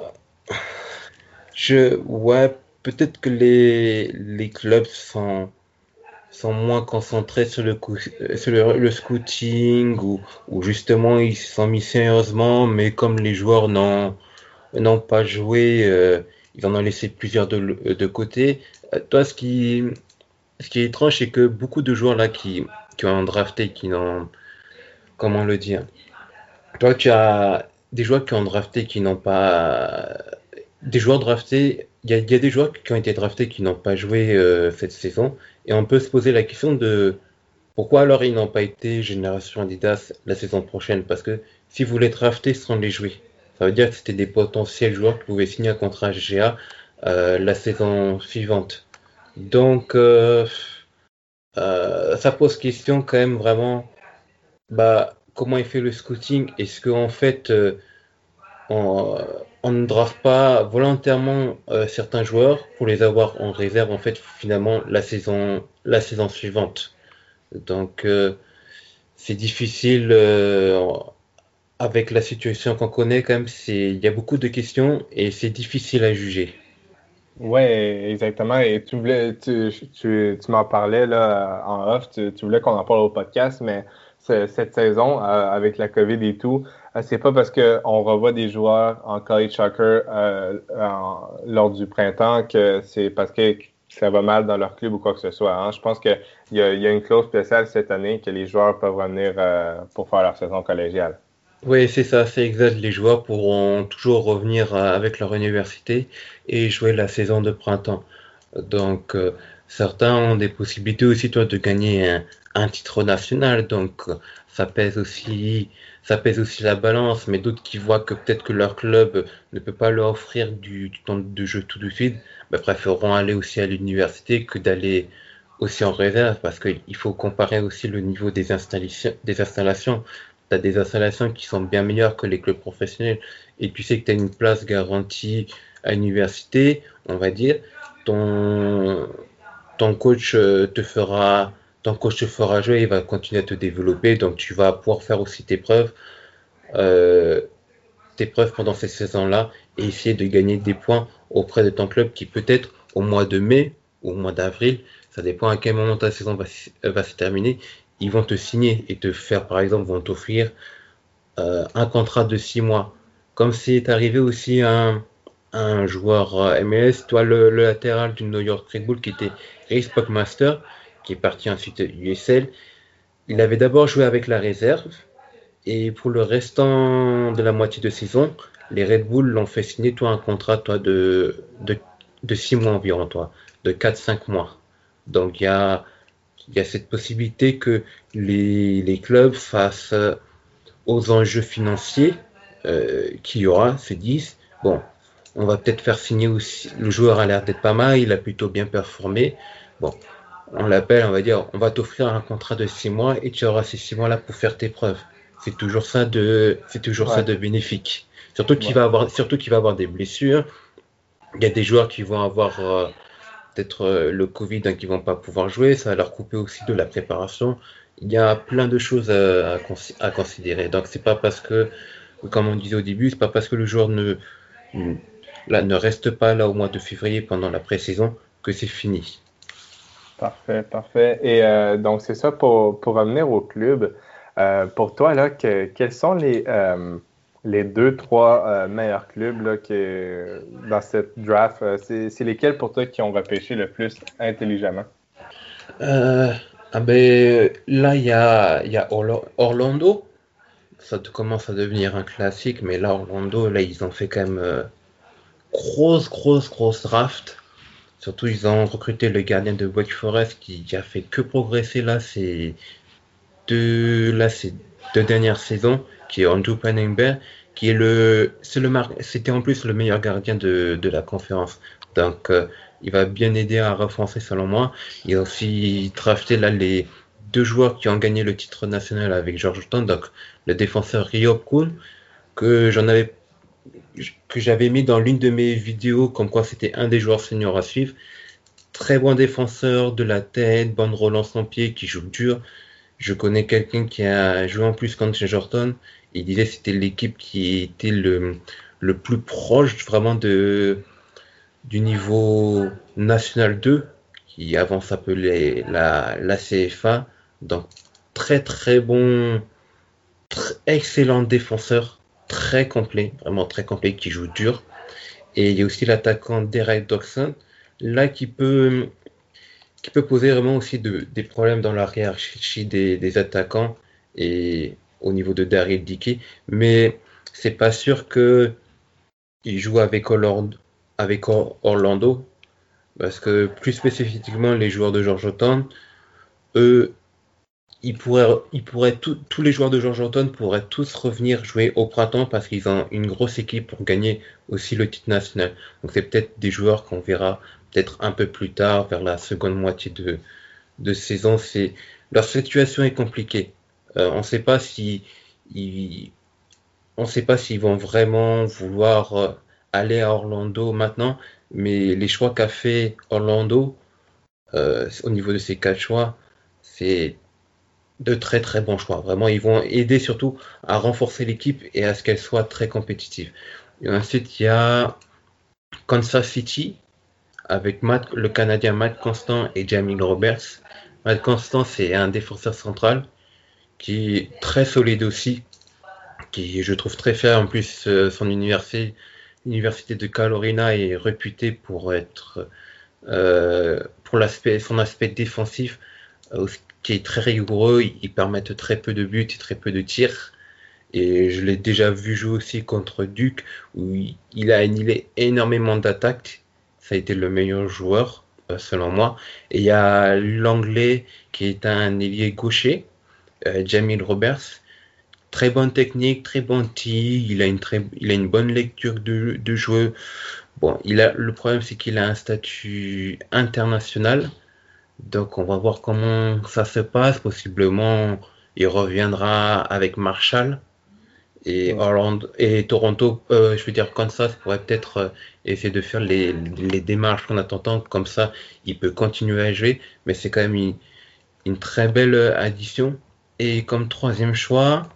je, ouais, peut-être que les, les clubs sont, sont moins concentrés sur le, cou- euh, sur le, le scouting ou, ou justement ils se sont mis sérieusement, mais comme les joueurs n'ont, n'ont pas joué, euh, ils en ont laissé plusieurs de, de côté. Euh, Toi, ce qui, ce qui est étrange, c'est que beaucoup de joueurs là qui, qui ont drafté, qui n'ont, comment le dire? Toi, tu as des joueurs qui ont drafté qui n'ont pas. Des joueurs draftés. Il y a, il y a des joueurs qui ont été draftés qui n'ont pas joué euh, cette saison. Et on peut se poser la question de pourquoi alors ils n'ont pas été Génération Adidas la saison prochaine. Parce que si vous les draftez sans les jouer, ça veut dire que c'était des potentiels joueurs qui pouvaient signer un contrat G A euh, la saison suivante. Donc, euh, euh, ça pose question quand même vraiment. Bah, comment il fait le scouting? Est-ce qu'en fait, euh, on, on ne draft pas volontairement euh, certains joueurs pour les avoir en réserve en fait finalement la saison la saison suivante. Donc euh, c'est difficile euh, avec la situation qu'on connaît quand même. C'est il y a beaucoup de questions et c'est difficile à juger. Ouais, exactement. Et tu voulais, tu, tu, tu m'en parlais là en off, tu, tu voulais qu'on en parle au podcast, mais ce- cette saison, euh, avec la COVID et tout, euh, c'est pas parce qu'on revoit des joueurs en college soccer euh, en- lors du printemps que c'est parce que ça va mal dans leur club ou quoi que ce soit, hein. Je pense qu'il y a, il y a une clause spéciale cette année que les joueurs peuvent revenir euh, pour faire leur saison collégiale. Oui, c'est ça, c'est exact. Les joueurs pourront toujours revenir euh, avec leur université et jouer la saison de printemps. Donc, euh, certains ont des possibilités aussi, toi, de gagner un, un titre national. Donc, euh, ça pèse aussi, ça pèse aussi la balance. Mais d'autres qui voient que peut-être que leur club ne peut pas leur offrir du, du temps de jeu tout de suite, bah, préféreront aller aussi à l'université que d'aller aussi en réserve parce qu'il faut comparer aussi le niveau des installations, des installations. as des installations qui sont bien meilleures que les clubs professionnels et tu sais que tu as une place garantie à l'université, on va dire, ton, ton coach euh, te fera, ton coach te fera jouer, il va continuer à te développer, donc tu vas pouvoir faire aussi tes preuves, euh, tes preuves pendant ces saisons-là et essayer de gagner des points auprès de ton club qui peut-être au mois de mai ou au mois d'avril, ça dépend à quel moment ta saison va, va se terminer, ils vont te signer et te faire, par exemple, vont t'offrir euh, un contrat de six mois. Comme c'est arrivé aussi à un, un joueur euh, M L S, toi le, le latéral du New York Red Bull qui était Reese Buckmaster, qui est parti ensuite U S L. Il avait d'abord joué avec la réserve et pour le restant de la moitié de saison, les Red Bull l'ont fait signer toi un contrat toi de de, de six mois environ toi, de quatre cinq mois. Donc il y a il y a cette possibilité que les, les clubs fassent euh, aux enjeux financiers euh, qu'il y aura, se disent, bon, on va peut-être faire signer aussi, le joueur a l'air d'être pas mal, il a plutôt bien performé, bon, on l'appelle, on va dire, on va t'offrir un contrat de six mois et tu auras ces six mois-là pour faire tes preuves. C'est toujours ça de, c'est toujours ça Ouais. de bénéfique. Surtout qu'il Ouais. va avoir, surtout qu'il va avoir des blessures. Il y a des joueurs qui vont avoir euh, peut-être euh, le Covid, hein, qui vont pas pouvoir jouer, ça va leur couper aussi de la préparation. Il y a plein de choses à, à, cons- à considérer. Donc c'est pas parce que, comme on disait au début, c'est pas parce que le joueur ne, là, ne reste pas là au mois de février pendant la pré-saison que c'est fini. Parfait, parfait. Et euh, donc, c'est ça pour, pour revenir au club. Euh, pour toi, là, que, quels sont les, euh, les deux, trois euh, meilleurs clubs là, que, dans cette draft? Euh, c'est, c'est lesquels pour toi qui ont repêché le plus intelligemment? Euh, ah ben, là, il y a, il y a Orla- Orlando. Ça te commence à devenir un classique, mais là, Orlando, là, ils ont fait quand même euh, grosse, grosse, grosse draft. Surtout, ils ont recruté le gardien de Wake Forest qui, qui a fait que progresser là ces deux, là, ces deux dernières saisons, qui est Andrew Panningberg, qui est le, c'est le mar- c'était en plus le meilleur gardien de, de la conférence. Donc, euh, il va bien aider à renforcer selon moi. Il a aussi drafté là les deux joueurs qui ont gagné le titre national avec Georgetown, donc le défenseur Ryob Kuhn, que j'en avais que j'avais mis dans l'une de mes vidéos comme quoi c'était un des joueurs seniors à suivre. Très bon défenseur, de la tête, bonne relance en pied, qui joue dur. Je connais quelqu'un qui a joué en plus contre Georgetown. Il disait que c'était l'équipe qui était le, le plus proche vraiment de, du niveau National deux, qui avant s'appelait la, la C F A. Donc très très bon, très excellent défenseur, très complet, vraiment très complet, qui joue dur. Et il y a aussi l'attaquant Derek Dodson, là qui peut qui peut poser vraiment aussi de, des problèmes dans la hiérarchie des, des attaquants et au niveau de Daryl Dickey, mais c'est pas sûr que il joue avec Orlando, avec Orlando, parce que plus spécifiquement les joueurs de Georgetown, eux, ils pourraient, ils pourraient tout- tous les joueurs de Georgetown pourraient tous revenir jouer au printemps parce qu'ils ont une grosse équipe pour gagner aussi le titre national. Donc c'est peut-être des joueurs qu'on verra peut-être un peu plus tard, vers la seconde moitié de, de saison. C'est leur situation est compliquée. Euh, on ne sait pas si ils, on sait pas s'ils vont vraiment vouloir euh, aller à Orlando maintenant, mais les choix qu'a fait Orlando euh, au niveau de ces quatre choix, c'est de très très bons choix. Vraiment, ils vont aider surtout à renforcer l'équipe et à ce qu'elle soit très compétitive. Et ensuite, il y a Kansas City avec Matt, le Canadien Matt Constant et Jamie Roberts. Matt Constant, c'est un défenseur central qui est très solide aussi, qui je trouve très fier. En plus, euh, son université, l'université de Carolina est réputée pour être euh, pour l'aspect, son aspect défensif, euh, qui est très rigoureux. Ils permettent très peu de buts et très peu de tirs. Et je l'ai déjà vu jouer aussi contre Duke, où il, il a annihilé énormément d'attaques. Ça a été le meilleur joueur, euh, selon moi. Et il y a l'anglais qui est un ailier gaucher, euh, Jamil Roberts. Très bonne technique, très bon tir. Il a une très, il a une bonne lecture de, de jeu. Bon, il a, le problème c'est qu'il a un statut international. Donc on va voir comment ça se passe. Possiblement, il reviendra avec Marshall. Et, Orlando, et Toronto, euh, je veux dire Kansas pourrait peut-être euh, essayer de faire les, les démarches en attendant, comme ça il peut continuer à jouer, mais c'est quand même une, une très belle addition. Et comme troisième choix,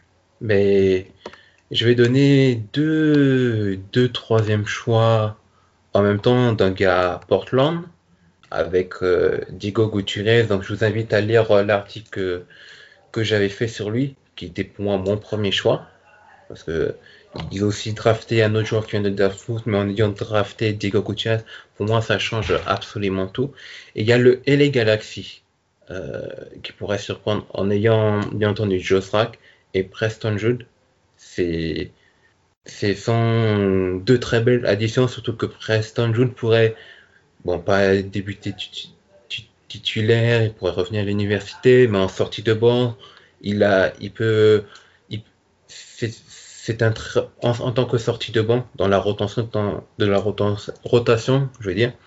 mais je vais donner deux, deux troisième choix en même temps d'un gars à Portland avec euh, Diego Gutiérrez. Donc je vous invite à lire euh, l'article que, que j'avais fait sur lui, qui était pour moi mon premier choix. Parce que ils ont aussi drafté un autre joueur qui vient de Dartmouth, mais en ayant drafté Diego Gutiérrez, pour moi ça change absolument tout. Et il y a le L A Galaxy euh, qui pourrait surprendre en ayant bien entendu Joe Sack et Preston Jude. C'est c'est sont deux très belles additions, surtout que Preston Jude pourrait bon pas débuter titulaire, il pourrait revenir à l'université, mais en sortie de banc, il a il peut il, c'est, c'est un en, en tant que sortie de banc dans la rotation dans, de la rotation, rotation, je veux dire,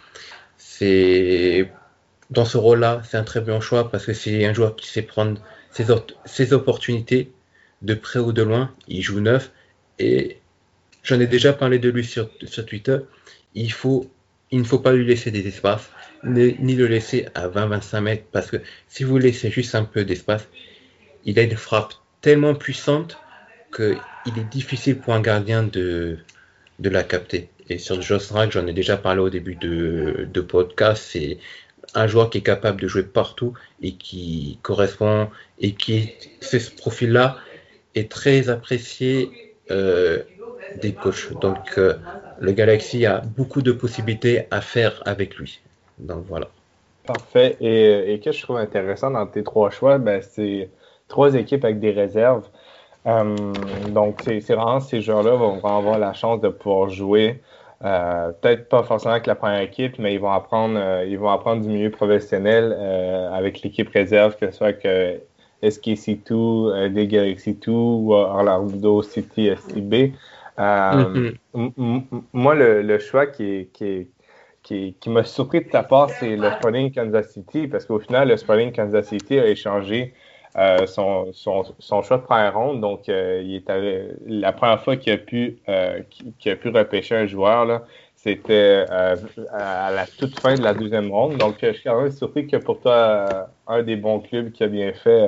c'est dans ce rôle-là, c'est un très bon choix parce que c'est un joueur qui sait prendre ses, ses opportunités de près ou de loin. Il joue neuf et j'en ai déjà parlé de lui sur, sur Twitter. Il faut, il ne faut pas lui laisser des espaces, ni, ni le laisser à vingt à vingt-cinq mètres parce que si vous laissez juste un peu d'espace, il a une frappe tellement puissante que il est difficile pour un gardien de, de la capter. Et sur Josh Rack, j'en ai déjà parlé au début de, de podcast, c'est un joueur qui est capable de jouer partout et qui correspond et qui ce profil-là est très apprécié euh, des coachs. Donc euh, le Galaxy a beaucoup de possibilités à faire avec lui. Donc voilà. Parfait. Et, et ce que je trouve intéressant dans tes trois choix, ben, c'est trois équipes avec des réserves. Euh, donc, c'est, c'est vraiment ces joueurs-là vont, vont avoir la chance de pouvoir jouer. Euh, peut-être pas forcément avec la première équipe, mais ils vont apprendre, euh, ils vont apprendre du milieu professionnel euh, avec l'équipe réserve, que ce soit que S K C deux, euh, des Galaxy deux ou Orlando City S C B. Euh, mm-hmm. m- m- moi, le, le choix qui est, qui est Qui, qui m'a surpris de ta part, c'est le Sporting Kansas City, parce qu'au final, le Sporting Kansas City a échangé euh, son, son, son choix de première ronde. Donc, euh, il est allé, la première fois qu'il a pu, euh, qu'il a pu repêcher un joueur, là, c'était euh, à la toute fin de la deuxième ronde. Donc, je suis quand même surpris que pour toi, euh, un des bons clubs qui a bien fait,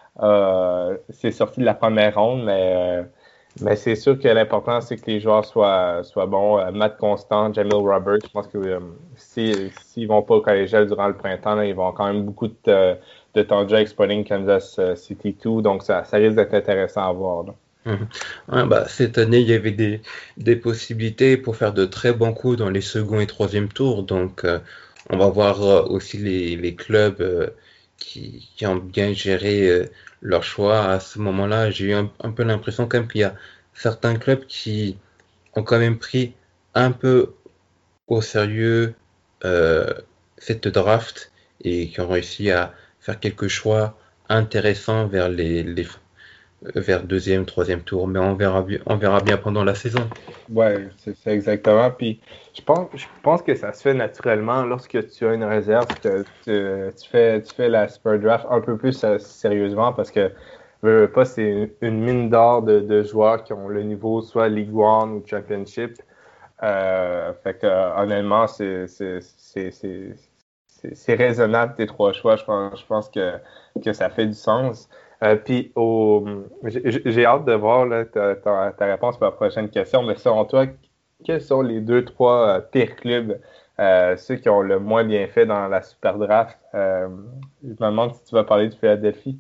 euh, c'est sorti de la première ronde, mais... Euh, Mais c'est sûr que l'important, c'est que les joueurs soient, soient bons. Euh, Matt Constant, Jamil Roberts, je pense que euh, si, s'ils vont pas au collégial durant le printemps, là, ils vont quand même beaucoup de, de temps de jeu avec Sporting Kansas City deux. Donc, ça, ça risque d'être intéressant à voir. Là. Mmh. Ouais, bah, cette année, il y avait des, des possibilités pour faire de très bons coups dans les second et troisième tours. Donc, euh, on va voir euh, aussi les, les clubs euh, qui, qui ont bien géré euh, leur choix à ce moment-là. J'ai eu un, un peu l'impression quand même qu'il y a certains clubs qui ont quand même pris un peu au sérieux euh, cette draft et qui ont réussi à faire quelques choix intéressants vers les, les vers deuxième, troisième tour, mais on verra bien, on verra bien pendant la saison. Ouais, c'est ça exactement. Puis je pense, je pense que ça se fait naturellement lorsque tu as une réserve, que tu, tu fais, tu fais la super draft un peu plus euh, sérieusement parce que veux, veux pas, c'est une mine d'or de, de joueurs qui ont le niveau soit League One ou Championship. Euh, fait que honnêtement, c'est, c'est, c'est, c'est, c'est, c'est raisonnable tes trois choix. Je pense, je pense que, que ça fait du sens. Euh, Puis, j'ai, j'ai hâte de voir là, ta, ta, ta réponse pour la prochaine question. Mais selon toi, quels sont les deux, trois euh, pires clubs, euh, ceux qui ont le moins bien fait dans la super draft? Euh, je me demande si tu vas parler de Philadelphie.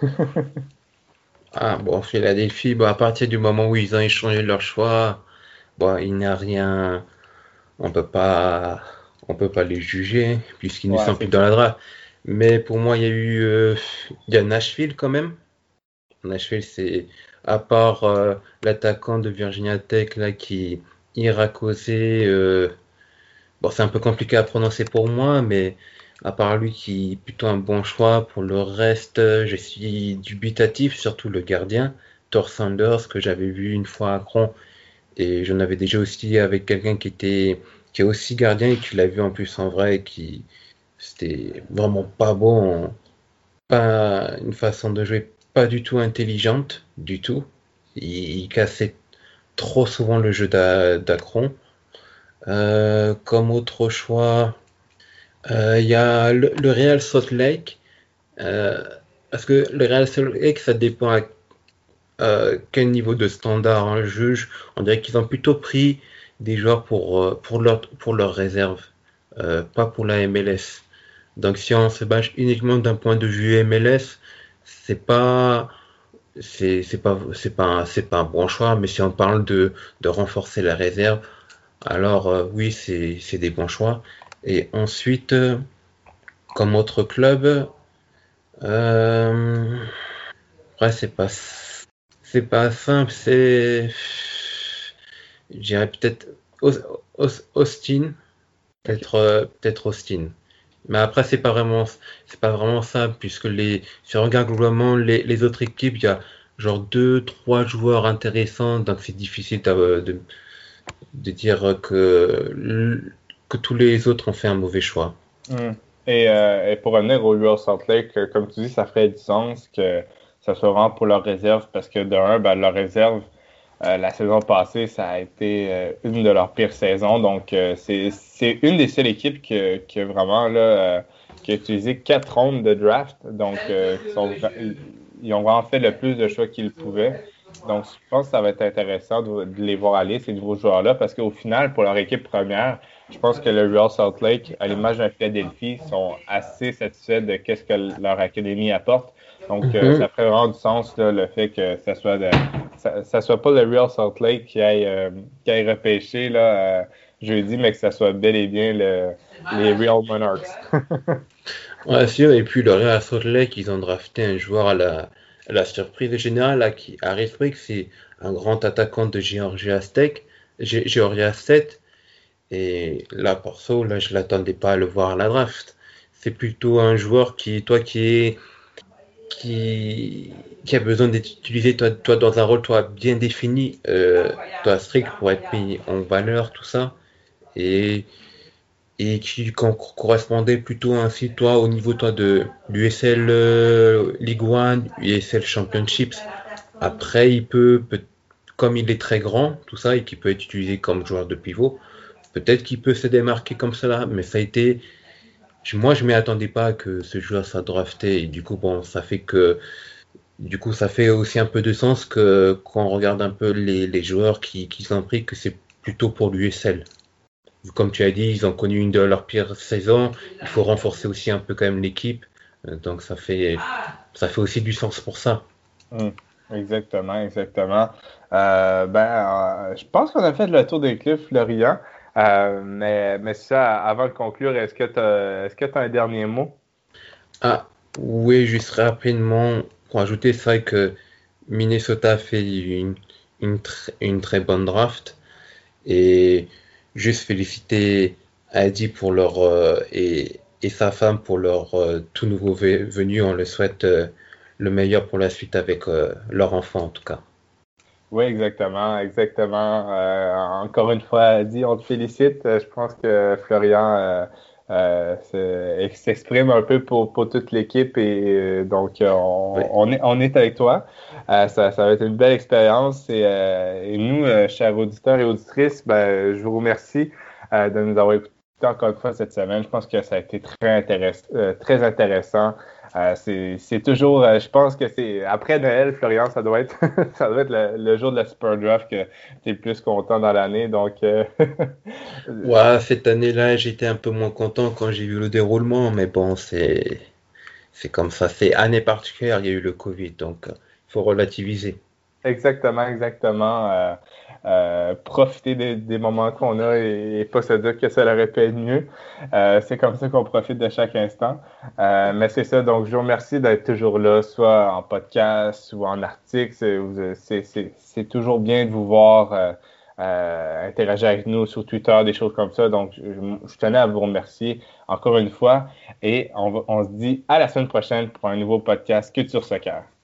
Ah bon, Philadelphie, bon, à partir du moment où ils ont échangé leur choix, bon, il n'y a rien, on peut pas, on peut pas les juger puisqu'ils ouais, ne sont plus dans la draft. Mais pour moi, il y a eu, euh, il y a Nashville quand même. Nashville, c'est à part euh, l'attaquant de Virginia Tech là qui Irakose, euh, bon, c'est un peu compliqué à prononcer pour moi, mais à part lui qui est plutôt un bon choix, pour le reste, je suis dubitatif, surtout le gardien, Thor Sanders, que j'avais vu une fois à Cron, et j'en avais déjà aussi avec quelqu'un qui était qui est aussi gardien et qui l'a vu en plus en vrai, et qui c'était vraiment pas bon, pas une façon de jouer pas du tout intelligente, du tout. Il, il cassait trop souvent le jeu d'A- d'Akron. Euh, comme autre choix, euh, il y a le, le Real Salt Lake. euh, Parce que le Real Salt Lake, ça dépend à euh, quel niveau de standard un juge. On dirait qu'ils ont plutôt pris des joueurs pour, euh, pour leur, pour leur réserve, euh, pas pour la M L S. Donc si on se base uniquement d'un point de vue M L S, c'est pas c'est c'est pas c'est pas un- c'est pas un bon choix. Mais si on parle de de renforcer la réserve, alors euh, oui, c'est c'est des bons choix. Et ensuite, euh, comme autre club, euh, après c'est pas c'est pas simple. C'est je dirais peut-être Aus- Aus- Austin, OK. peut-être euh, peut-être Austin. Mais après, c'est pas vraiment, c'est pas vraiment ça, puisque les, si on regarde globalement les, les autres équipes, il y a genre deux, trois joueurs intéressants, donc c'est difficile de, de, de dire que, que tous les autres ont fait un mauvais choix. Hmm. Et, euh, et pour revenir au Real Salt Lake, euh, comme tu dis, ça ferait du sens que ça soit vraiment pour leur réserve parce que de un, ben, leur réserve, euh, la saison passée, ça a été euh, une de leurs pires saisons. Donc, euh, c'est, c'est une des seules équipes qui, qui a vraiment là, euh, qui a utilisé quatre rondes de draft. Donc, euh, qui sont, vra- ils ils ont vraiment fait le plus de choix qu'ils pouvaient. Donc, je pense que ça va être intéressant de, de les voir aller, ces nouveaux joueurs-là, parce qu'au final, pour leur équipe première, je pense que le Real Salt Lake, à l'image d'un Philadelphie, sont assez satisfaits de qu'est-ce que leur académie apporte. Donc, euh, Mhm. ça ferait vraiment du sens, là, le fait que ça soit de, ça, ça soit pas le Real Salt Lake qui aille, euh, qui aille repêcher là, euh, jeudi, mais que ça soit bel et bien le, les Real Monarchs. Ouais, sûr. Et puis le Real Salt Lake, ils ont drafté un joueur à la, à la surprise générale, là, qui, Harris Brick, c'est un grand attaquant de Georgia Tech, Ge- Georgia State. Et là, perso, là, je l'attendais pas à le voir à la draft. C'est plutôt un joueur qui, toi, qui est, qui, qui a besoin d'être utilisé, toi, toi, dans un rôle, toi, bien défini, euh, toi, strict pour être mis en valeur, tout ça. Et, et qui co- correspondait plutôt ainsi, toi, au niveau, toi, de l'U S L euh, League One, U S L Championships. Après, il peut, peut, comme il est très grand, tout ça, et qu'il peut être utilisé comme joueur de pivot, peut-être qu'il peut se démarquer comme cela, mais ça a été. Moi, je m'y attendais pas que ce joueur soit drafté, et du coup, bon, ça fait que. Du coup, ça fait aussi un peu de sens que quand on regarde un peu les, les joueurs qui, qui sont pris, que c'est plutôt pour l'U S L. Comme tu as dit, ils ont connu une de leurs pires saisons. Il faut renforcer aussi un peu quand même l'équipe. Euh, Donc ça fait ça fait aussi du sens pour ça. Hmm. Exactement, exactement. Euh, ben, euh, je pense qu'on a fait le tour des clubs, Florian. Euh, mais, mais ça, avant de conclure, est-ce que tu as, est-ce que tu as un dernier mot? Ah, oui, juste rapidement pour ajouter, c'est vrai que Minnesota a fait une, une, tr- une très bonne draft. Et juste féliciter Adi pour leur euh, et, et sa femme pour leur euh, tout nouveau ve- venu. On le souhaite euh, le meilleur pour la suite avec euh, leur enfant en tout cas. Oui, exactement, exactement. Euh, encore une fois, dit, on te félicite. Euh, Je pense que Florian euh, euh, se- s'exprime un peu pour, pour toute l'équipe et euh, donc euh, Oui. on, on est, on est avec toi. Euh, ça, ça va être une belle expérience et, euh, et nous, euh, chers auditeurs et auditrices, ben, je vous remercie euh, de nous avoir écoutés encore une fois cette semaine. Je pense que ça a été très intéressant, euh, très intéressant. Euh, c'est, c'est toujours, euh, je pense que c'est après Noël, Florian, ça doit être, ça doit être le, le jour de la Super Draft que tu es le plus content dans l'année. Donc, euh, Ouais, cette année-là, j'étais un peu moins content quand j'ai vu le déroulement, mais bon, c'est c'est comme ça. C'est année particulière, il y a eu le Covid, donc il faut relativiser. exactement, exactement. Euh, euh, profiter des, des moments qu'on a et, et pas se dire que ça aurait pu être mieux. Euh, c'est comme ça qu'on profite de chaque instant. Euh, mais c'est ça, donc je vous remercie d'être toujours là, soit en podcast ou en article. C'est, c'est, c'est, c'est toujours bien de vous voir euh, euh, interagir avec nous sur Twitter, des choses comme ça. Donc, je, je tenais à vous remercier encore une fois et on, va- on se dit à la semaine prochaine pour un nouveau podcast Culture Soccer.